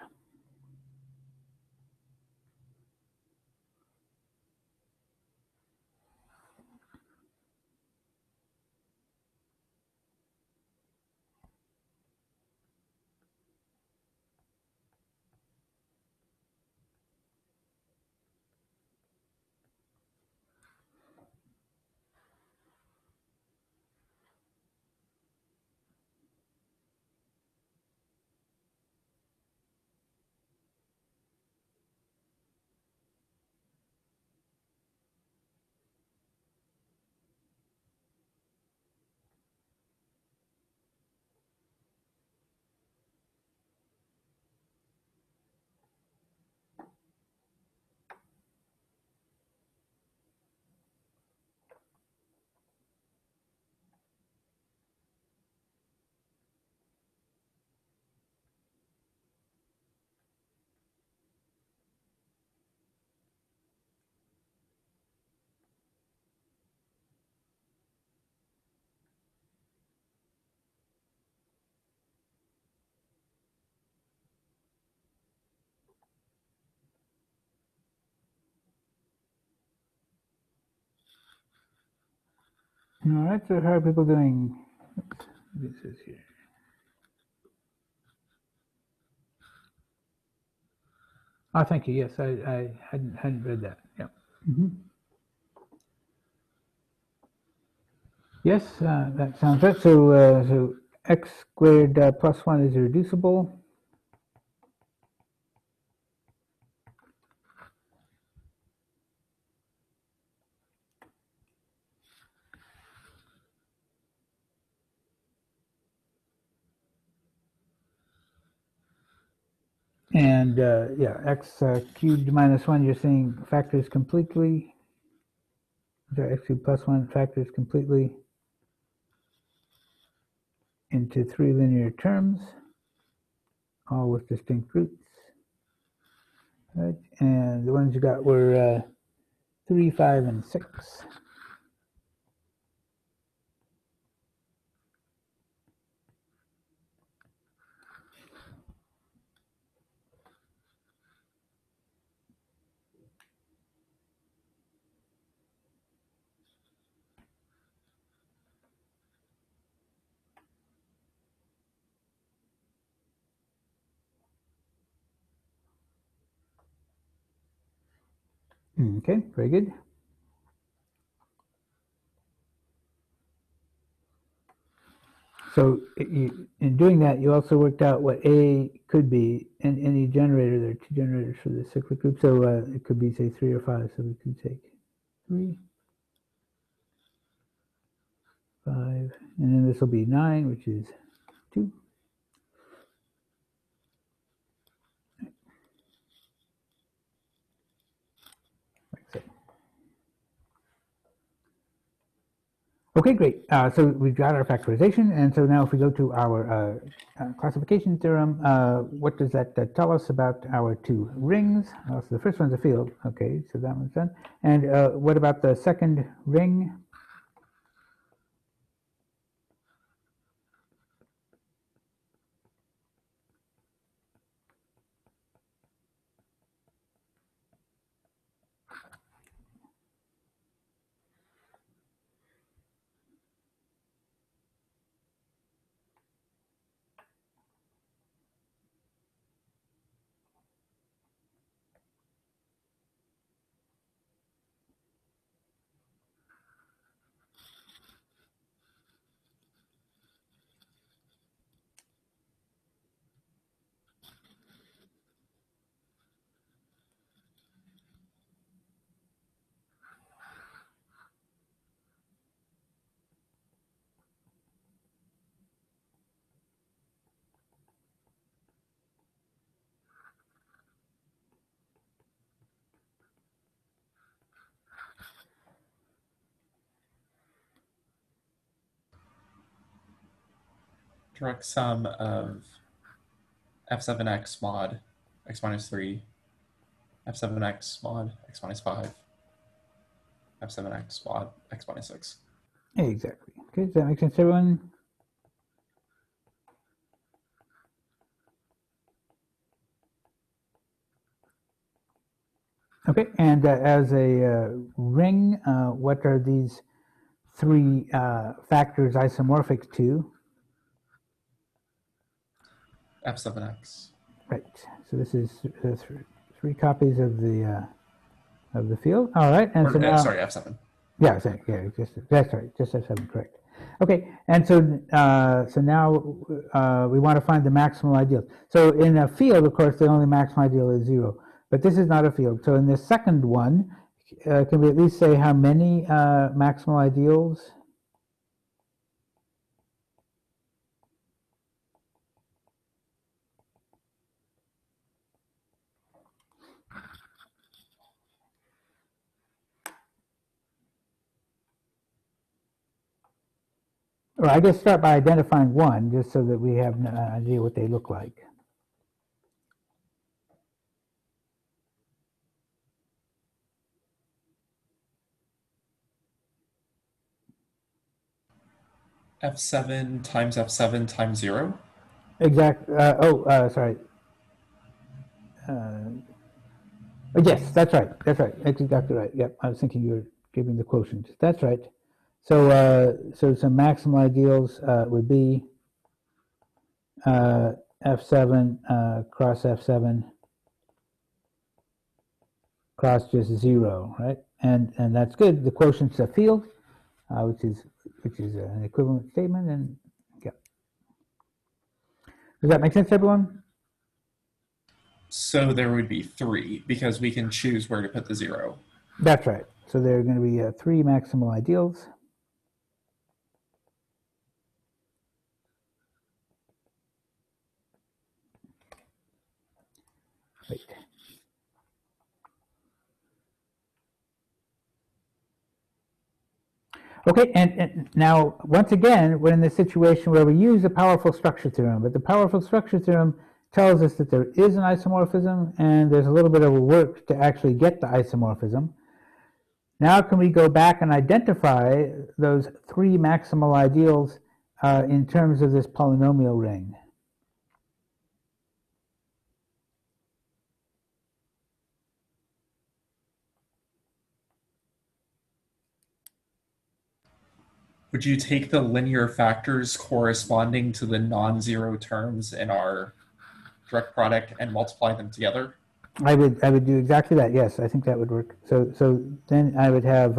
All right, so how are people doing? Oops, this is here. Oh, thank you. Yes, I hadn't read that. Yeah. Yes, that sounds right. So x squared plus 1 is irreducible. And yeah, x cubed -1, you're saying factors completely. So x cubed plus 1 factors completely into 3 linear terms, all with distinct roots. Right, and the ones you got were 3, 5, and 6. Okay, very good. So in doing that, you also worked out what A could be in any generator. There are two generators for the cyclic group. So it could be, say, 3 or 5. So we could take 3, 5, and then this will be 9, which is 2. Like so. Okay, great. So we've got our factorization, and so now if we go to our classification theorem, what does that tell us about our two rings? So the first one's a field. Okay, so that one's done. And what about the second ring? Direct sum of f7x mod x minus 3, f7x mod x minus 5, f7x mod x minus 6. Exactly. Okay, does that make sense to everyone? Okay, and as a ring, what are these three factors isomorphic to? f7x. Right. So this is three copies of the field. All right, and Or, so now, sorry, f7. yeah, that's right, just f7, correct. Okay, and so so now we want to find the maximal ideal. So in a field, of course, the only maximal ideal is 0, but this is not a field. So in the second one, can we at least say how many maximal ideals? Or I guess start by identifying one, just so that we have an idea what they look like. f7 times f7 times 0. Exact. Sorry. Yes, that's right. That's right. That's exactly right. Yep. I was thinking you were giving the quotient. That's right. So, so some maximal ideals would be f7 cross f7 cross just 0, right? And that's good. The quotient's a field, which is an equivalent statement, and yeah. Does that make sense to everyone? So there would be 3 because we can choose where to put the 0. That's right. So there are going to be 3 maximal ideals. Wait. Okay, and now, once again, we're in the situation where we use the powerful structure theorem, but the powerful structure theorem tells us that there is an isomorphism, and there's a little bit of work to actually get the isomorphism. Now, can we go back and identify those 3 maximal ideals in terms of this polynomial ring? Would you take the linear factors corresponding to the non-zero terms in our direct product and multiply them together? I would do exactly that. Yes, I think that would work. So then I would have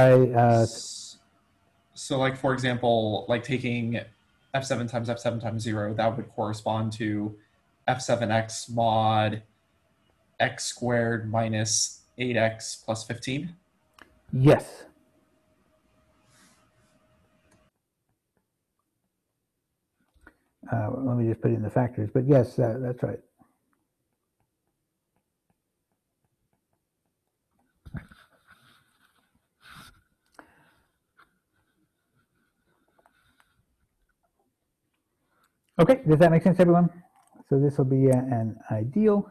So like for example, like taking f7 times f7 times 0, that would correspond to f7x mod x squared minus 8x plus 15. yes. Let me just put in the factors, but yes, that's right. Okay, does that make sense, everyone? So this will be an ideal.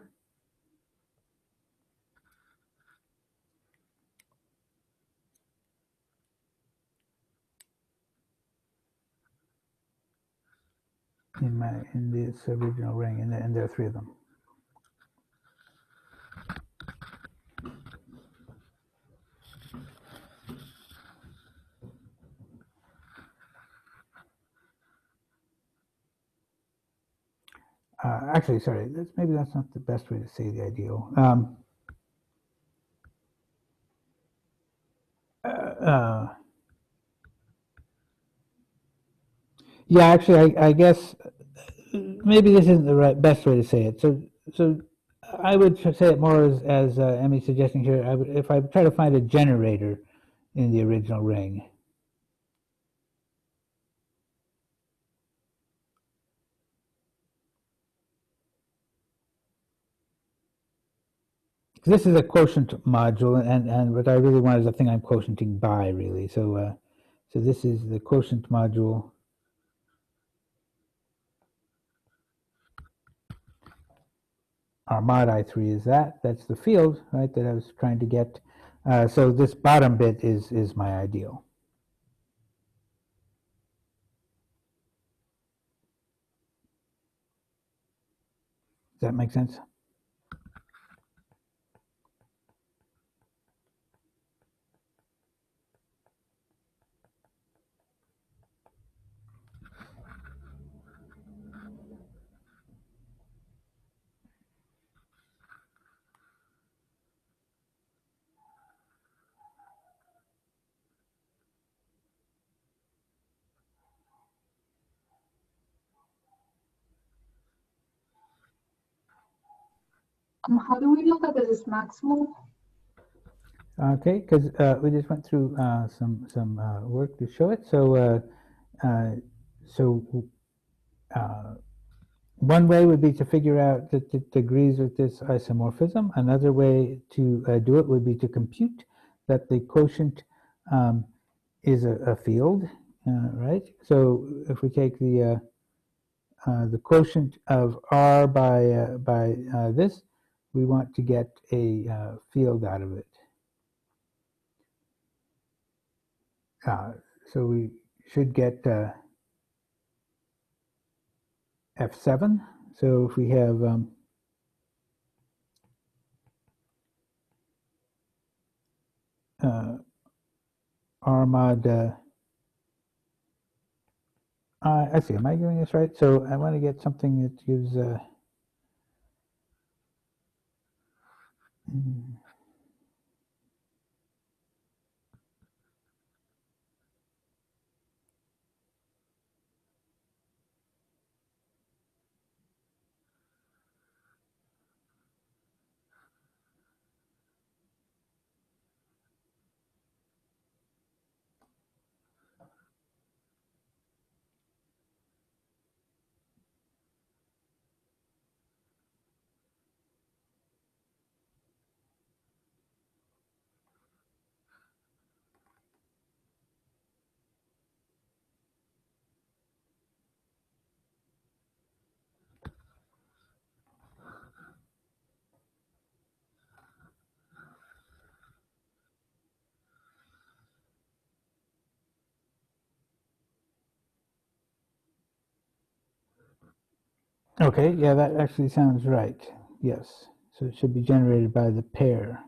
In this original ring, and there are three of them. Actually, sorry, maybe that's not the best way to say the ideal. Yeah, actually, I guess maybe this isn't the best way to say it. So I would say it more as Emmy's suggesting here. If I try to find a generator in the original ring. This is a quotient module, and what I really want is the thing I'm quotienting by, really. So this is the quotient module. Our mod I3 is that's the field, right, that I was trying to get. So this bottom bit is my ideal. Does that make sense? How do we know that this is maximal? Okay, because we just went through some work to show it. So one way would be to figure out the degrees with this isomorphism. Another way to do it would be to compute that the quotient is a field, right? So if we take the quotient of R by this, we want to get a field out of it. So we should get F7. So if we have R mod, I see, am I doing this right? So I want to get something that gives okay, yeah, that actually sounds right. Yes. So it should be generated by the pair.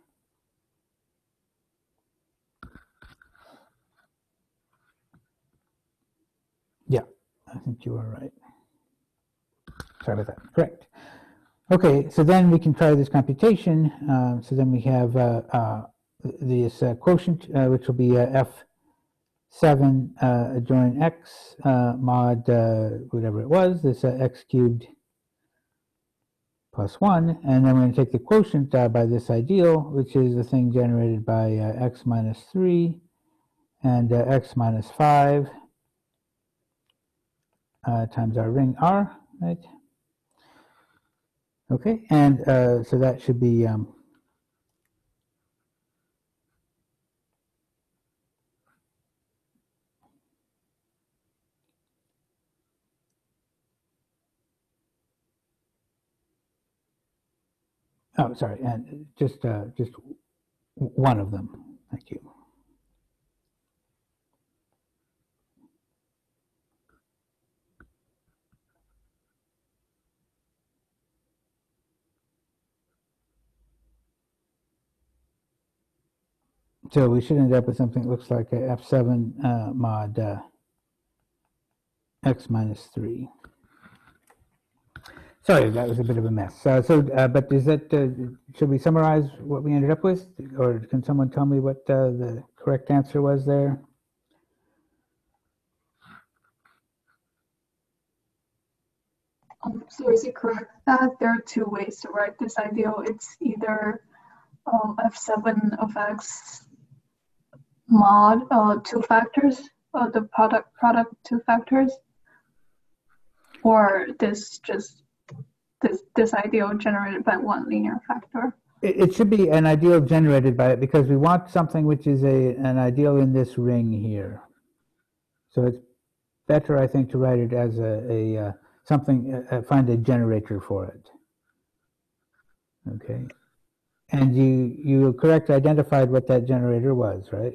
Yeah, I think you are right. Sorry about that. Correct. Okay, so then we can try this computation. So then we have this quotient, which will be F7 adjoin X mod whatever it was, this X cubed plus 1. And then we're going to take the quotient by this ideal, which is the thing generated by X minus 3 and X minus 5 times our ring R, right? Okay, and so that should be oh, sorry, and just one of them. Thank you. So we should end up with something that looks like a F7 mod X minus 3. Sorry, that was a bit of a mess. But is that, should we summarize what we ended up with? Or can someone tell me what the correct answer was there? So is it correct that there are two ways to write this ideal? It's either F7 of X mod 2 factors, the product 2 factors, or this ideal generated by one linear factor. It should be an ideal generated by it because we want something which is an ideal in this ring here. So it's better, I think, to write it as find a generator for it. Okay. And you correctly identified what that generator was, right?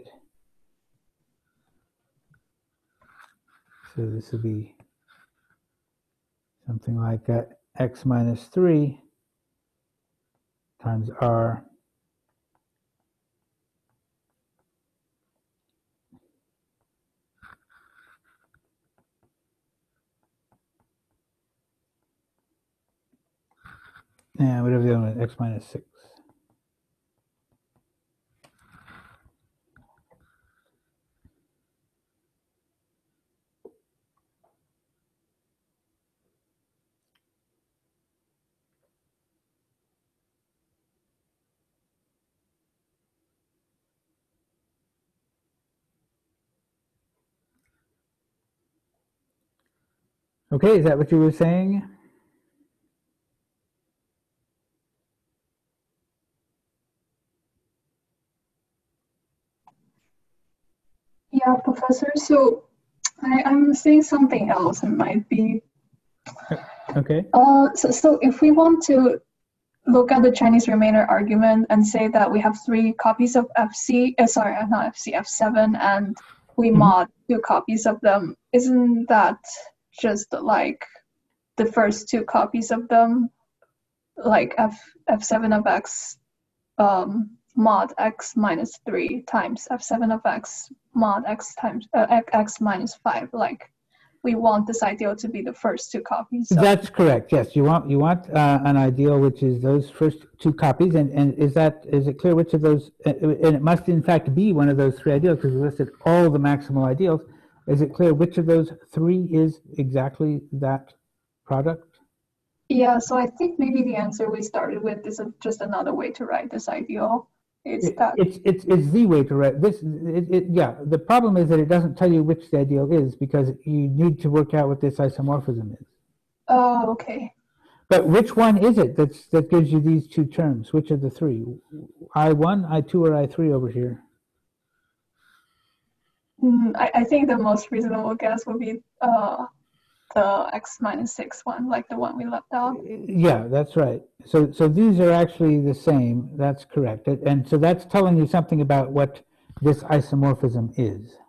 So this would be something like X minus 3 times R and whatever the other one, X minus 6. Okay, is that what you were saying? Yeah, Professor. So I'm saying something else. It might be. Okay. So if we want to look at the Chinese remainder argument and say that we have 3 copies of F7, and we mod 2 copies of them, isn't that just like the first 2 copies of them, like F7 of X mod X minus 3 times F7 of X mod X times X minus 5, like we want this ideal to be the first 2 copies. That's correct. Yes, you want an ideal which is those first 2 copies, and is it clear which of those? And it must in fact be one of those 3 ideals because we listed all the maximal ideals. Is it clear which of those 3 is exactly that product? Yeah. So I think maybe the answer we started with is just another way to write this ideal. It's the way to write this. Yeah. The problem is that it doesn't tell you which the ideal is because you need to work out what this isomorphism is. Oh, okay. But which one is it that gives you these 2 terms? Which of the 3? I1, I2, or I3 over here? I think the most reasonable guess would be the X minus 6 one, like the one we left out. Yeah, that's right. So these are actually the same. That's correct. And so that's telling you something about what this isomorphism is.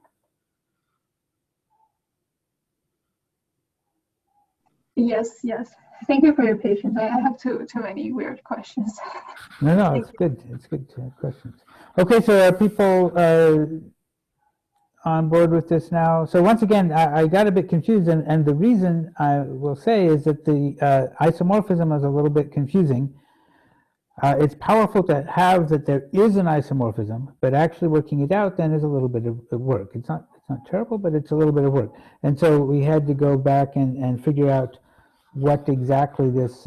Yes. Thank you for your patience. I have too many weird questions. No, it's good. It's good to have questions. Okay, so are people on board with this now? So once again, I got a bit confused, and the reason I will say is that the isomorphism is a little bit confusing. It's powerful to have that there is an isomorphism, but actually working it out then is a little bit of work. It's not terrible, but it's a little bit of work. And so we had to go back and figure out what exactly this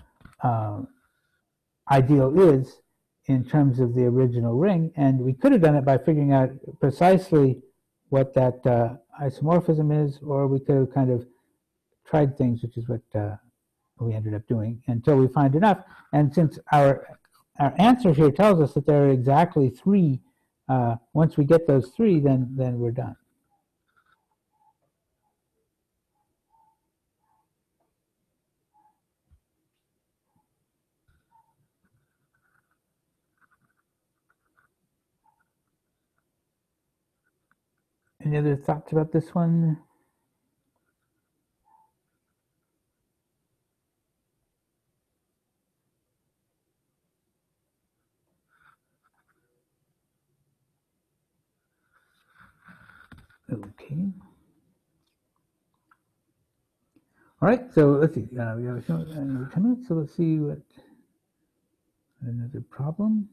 ideal is in terms of the original ring. And we could have done it by figuring out precisely what that isomorphism is, or we could have kind of tried things, which is what we ended up doing, until we find enough. And since our answer here tells us that there are exactly 3, once we get those 3, then we're done. Any other thoughts about this one? Okay. All right, so let's see. We have another 10 minutes, so let's see what another problem.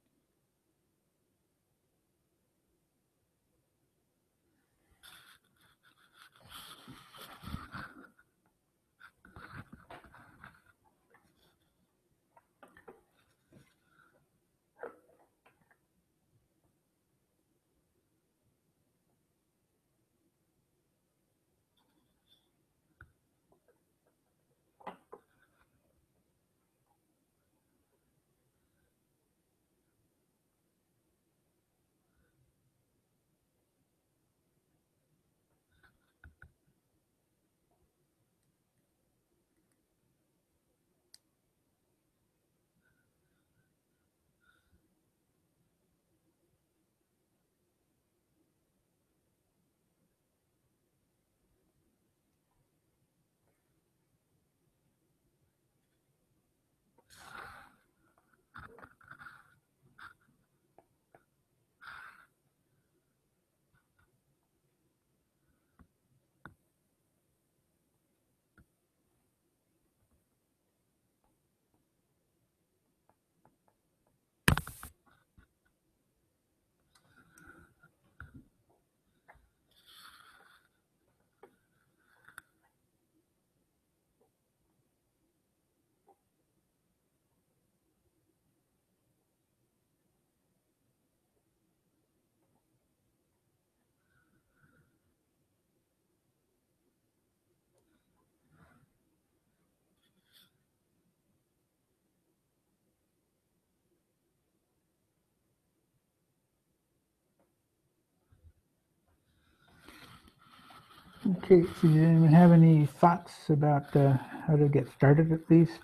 Okay, so does anyone have any thoughts about how to get started at least?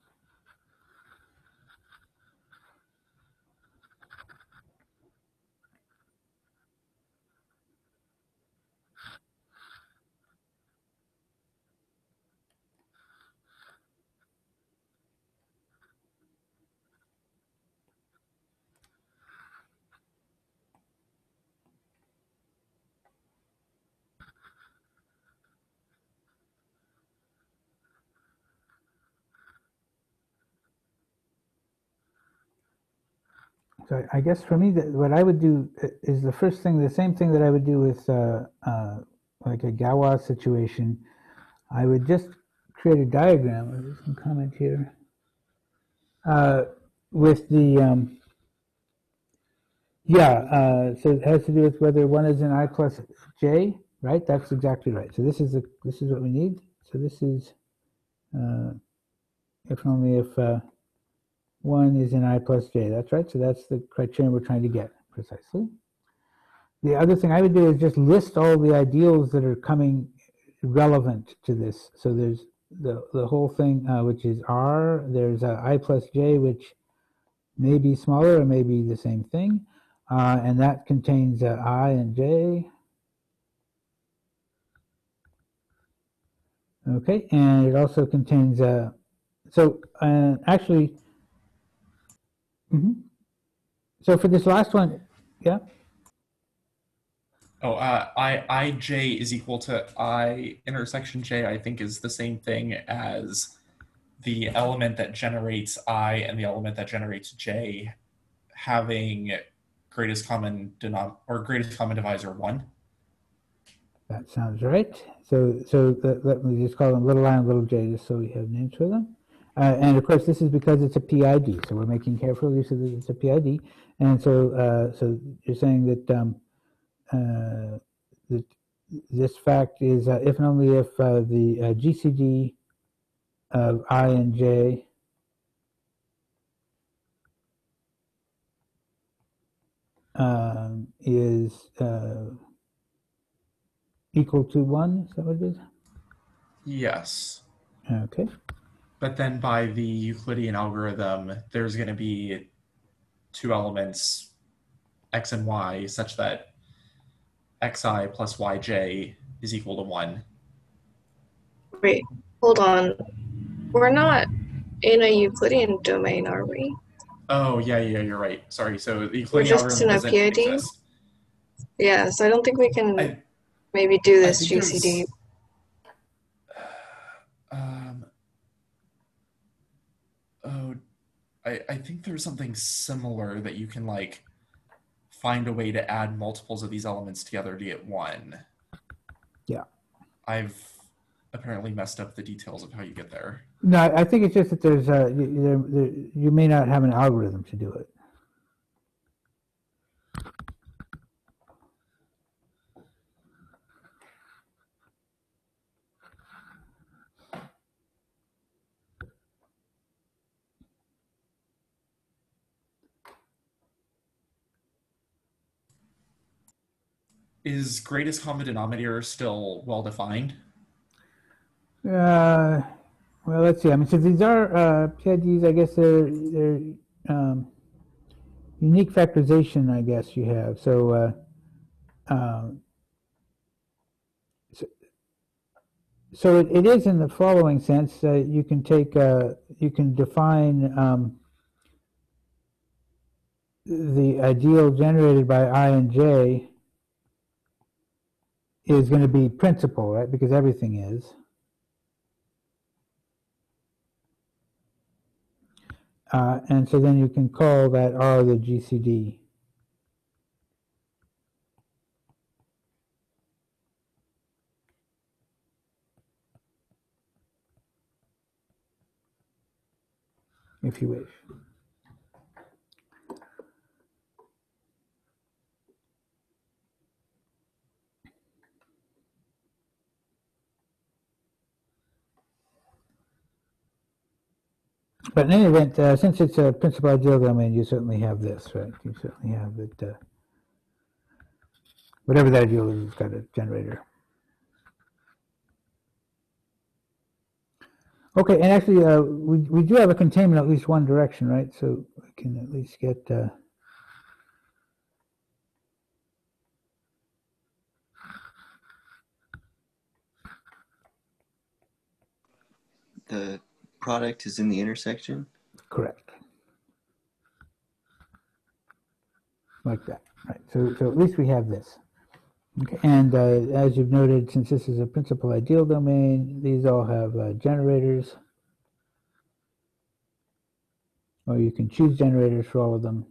So I guess for me, what I would do is the first thing, the same thing that I would do with like a Galois situation. I would just create a diagram. There's some comment here with the so it has to do with whether one is in I plus j, right? That's exactly right. So this is what we need. So this is if only if 1 is in I plus j. That's right. So that's the criterion we're trying to get precisely. The other thing I would do is just list all the ideals that are coming relevant to this. So there's the whole thing, which is R. There's I plus j, which may be smaller or may be the same thing. And that contains I and j. Okay, and it also contains, actually, so for this last one, yeah? Oh, ij is equal to I intersection j, I think is the same thing as the element that generates I and the element that generates j having greatest common or greatest common divisor 1. That sounds right. So let me just call them little I and little j, just so we have names for them. And of course, this is because it's a PID, so we're making careful use of this. It's a PID, and so you're saying that that this fact is if and only if the GCD of I and j is equal to 1. Is that what it is? Yes. Okay. But then by the Euclidean algorithm, there's going to be two elements, x and y, such that xi plus yj is equal to 1. Wait, hold on. We're not in a Euclidean domain, are we? Oh, yeah, you're right. Sorry. So the We're Euclidean just algorithm in a doesn't PID? exist. Yeah, so I don't think we can I, maybe do I this think GCD. um, oh, I think there's something similar that you can like find a way to add multiples of these elements together to get 1. Yeah. I've apparently messed up the details of how you get there. No, I think it's just that there's you may not have an algorithm to do it. Is greatest common denominator still well defined? Well, let's see. I mean, so these are PIDs. I guess they're unique factorization. I guess you have um, so, so it is in the following sense. You can take you can define the ideal generated by I and j is going to be principal, right? Because everything is. And so then you can call that R the GCD. If you wish. But in any event, since it's a principal ideal domain, you certainly have this, right? You certainly have it. Whatever that ideal is, it's got a generator. Okay, and actually, we do have a containment at least one direction, right? So we can at least get. The product is in the intersection. Correct. Like that, right? So at least we have this. Okay, and as you've noted, since this is a principal ideal domain, these all have generators, or you can choose generators for all of them.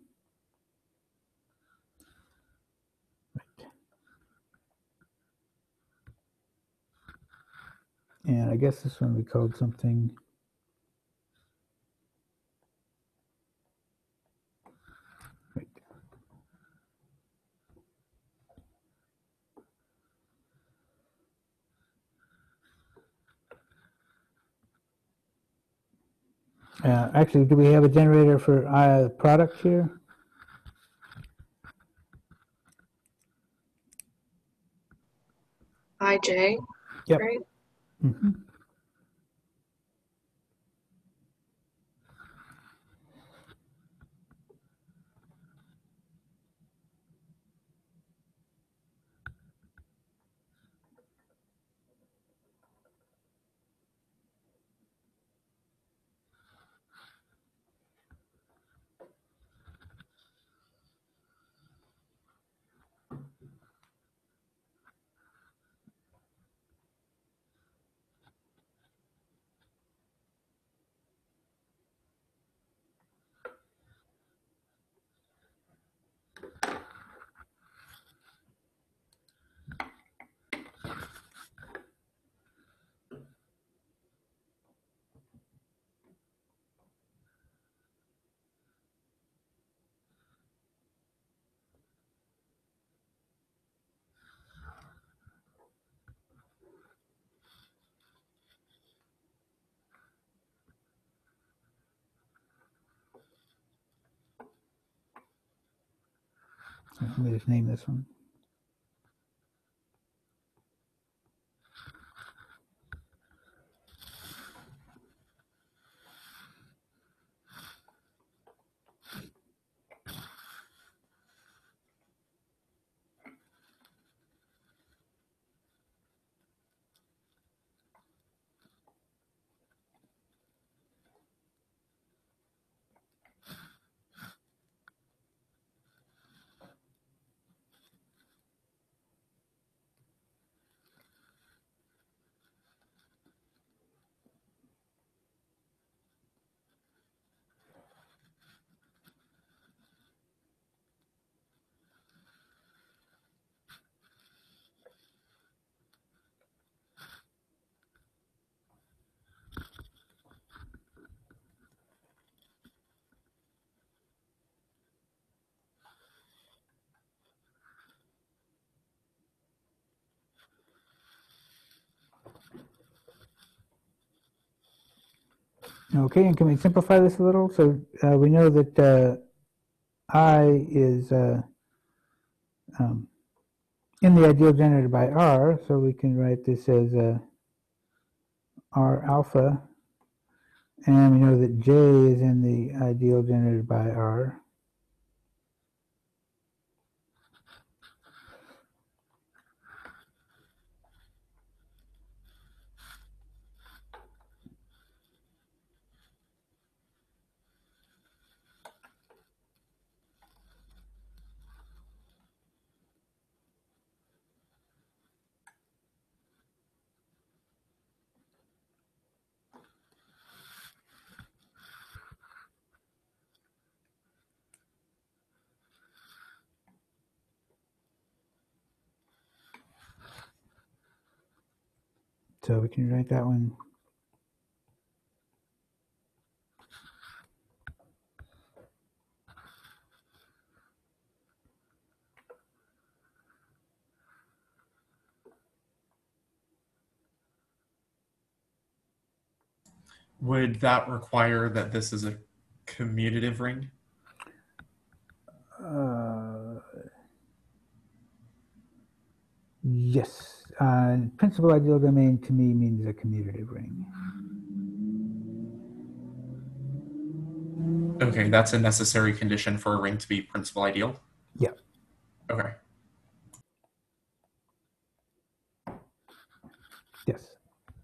Right. And I guess this one we called something. Right. Actually, do we have a generator for product here? IJ, Yep. right? Mm-hmm. Let me just name this one. Okay, and can we simplify this a little? So we know that I is in the ideal generated by R, so we can write this as R alpha, and we know that J is in the ideal generated by R. So we can write that one. Would that require that this is a commutative ring? Yes. Principal ideal domain to me means a commutative ring. Okay, that's a necessary condition for a ring to be principal ideal? Yeah. Okay. Yes.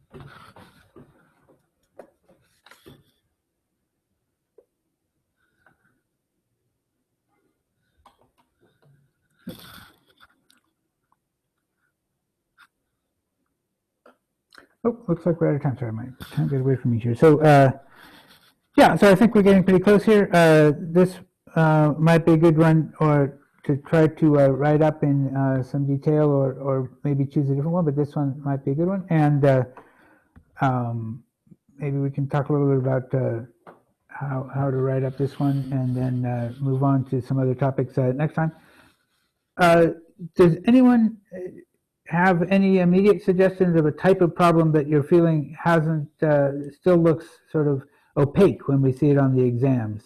Oh, looks like we're out of time. Sorry, my time got away from me here. So, yeah, so I think we're getting pretty close here. This might be a good one, or to try to write up in some detail, or maybe choose a different one, but this one might be a good one. And maybe we can talk a little bit about how to write up this one, and then move on to some other topics next time. Does anyone have any immediate suggestions of a type of problem that you're feeling hasn't still looks sort of opaque when we see it on the exams?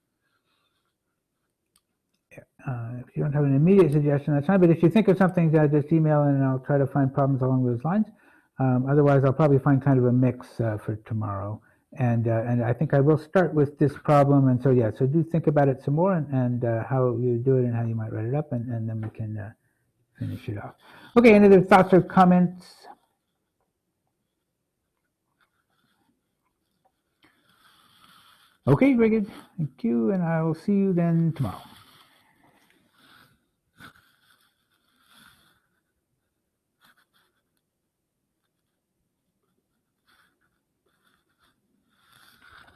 If you don't have an immediate suggestion, that's fine. But if you think of something, just email and I'll try to find problems along those lines. Otherwise, I'll probably find kind of a mix for tomorrow. And I think I will start with this problem. And so, yeah, so do think about it some more, and how you do it and how you might write it up, and then we can finish it off. Okay, any other thoughts or comments? Okay, very good. Thank you, and I will see you then tomorrow.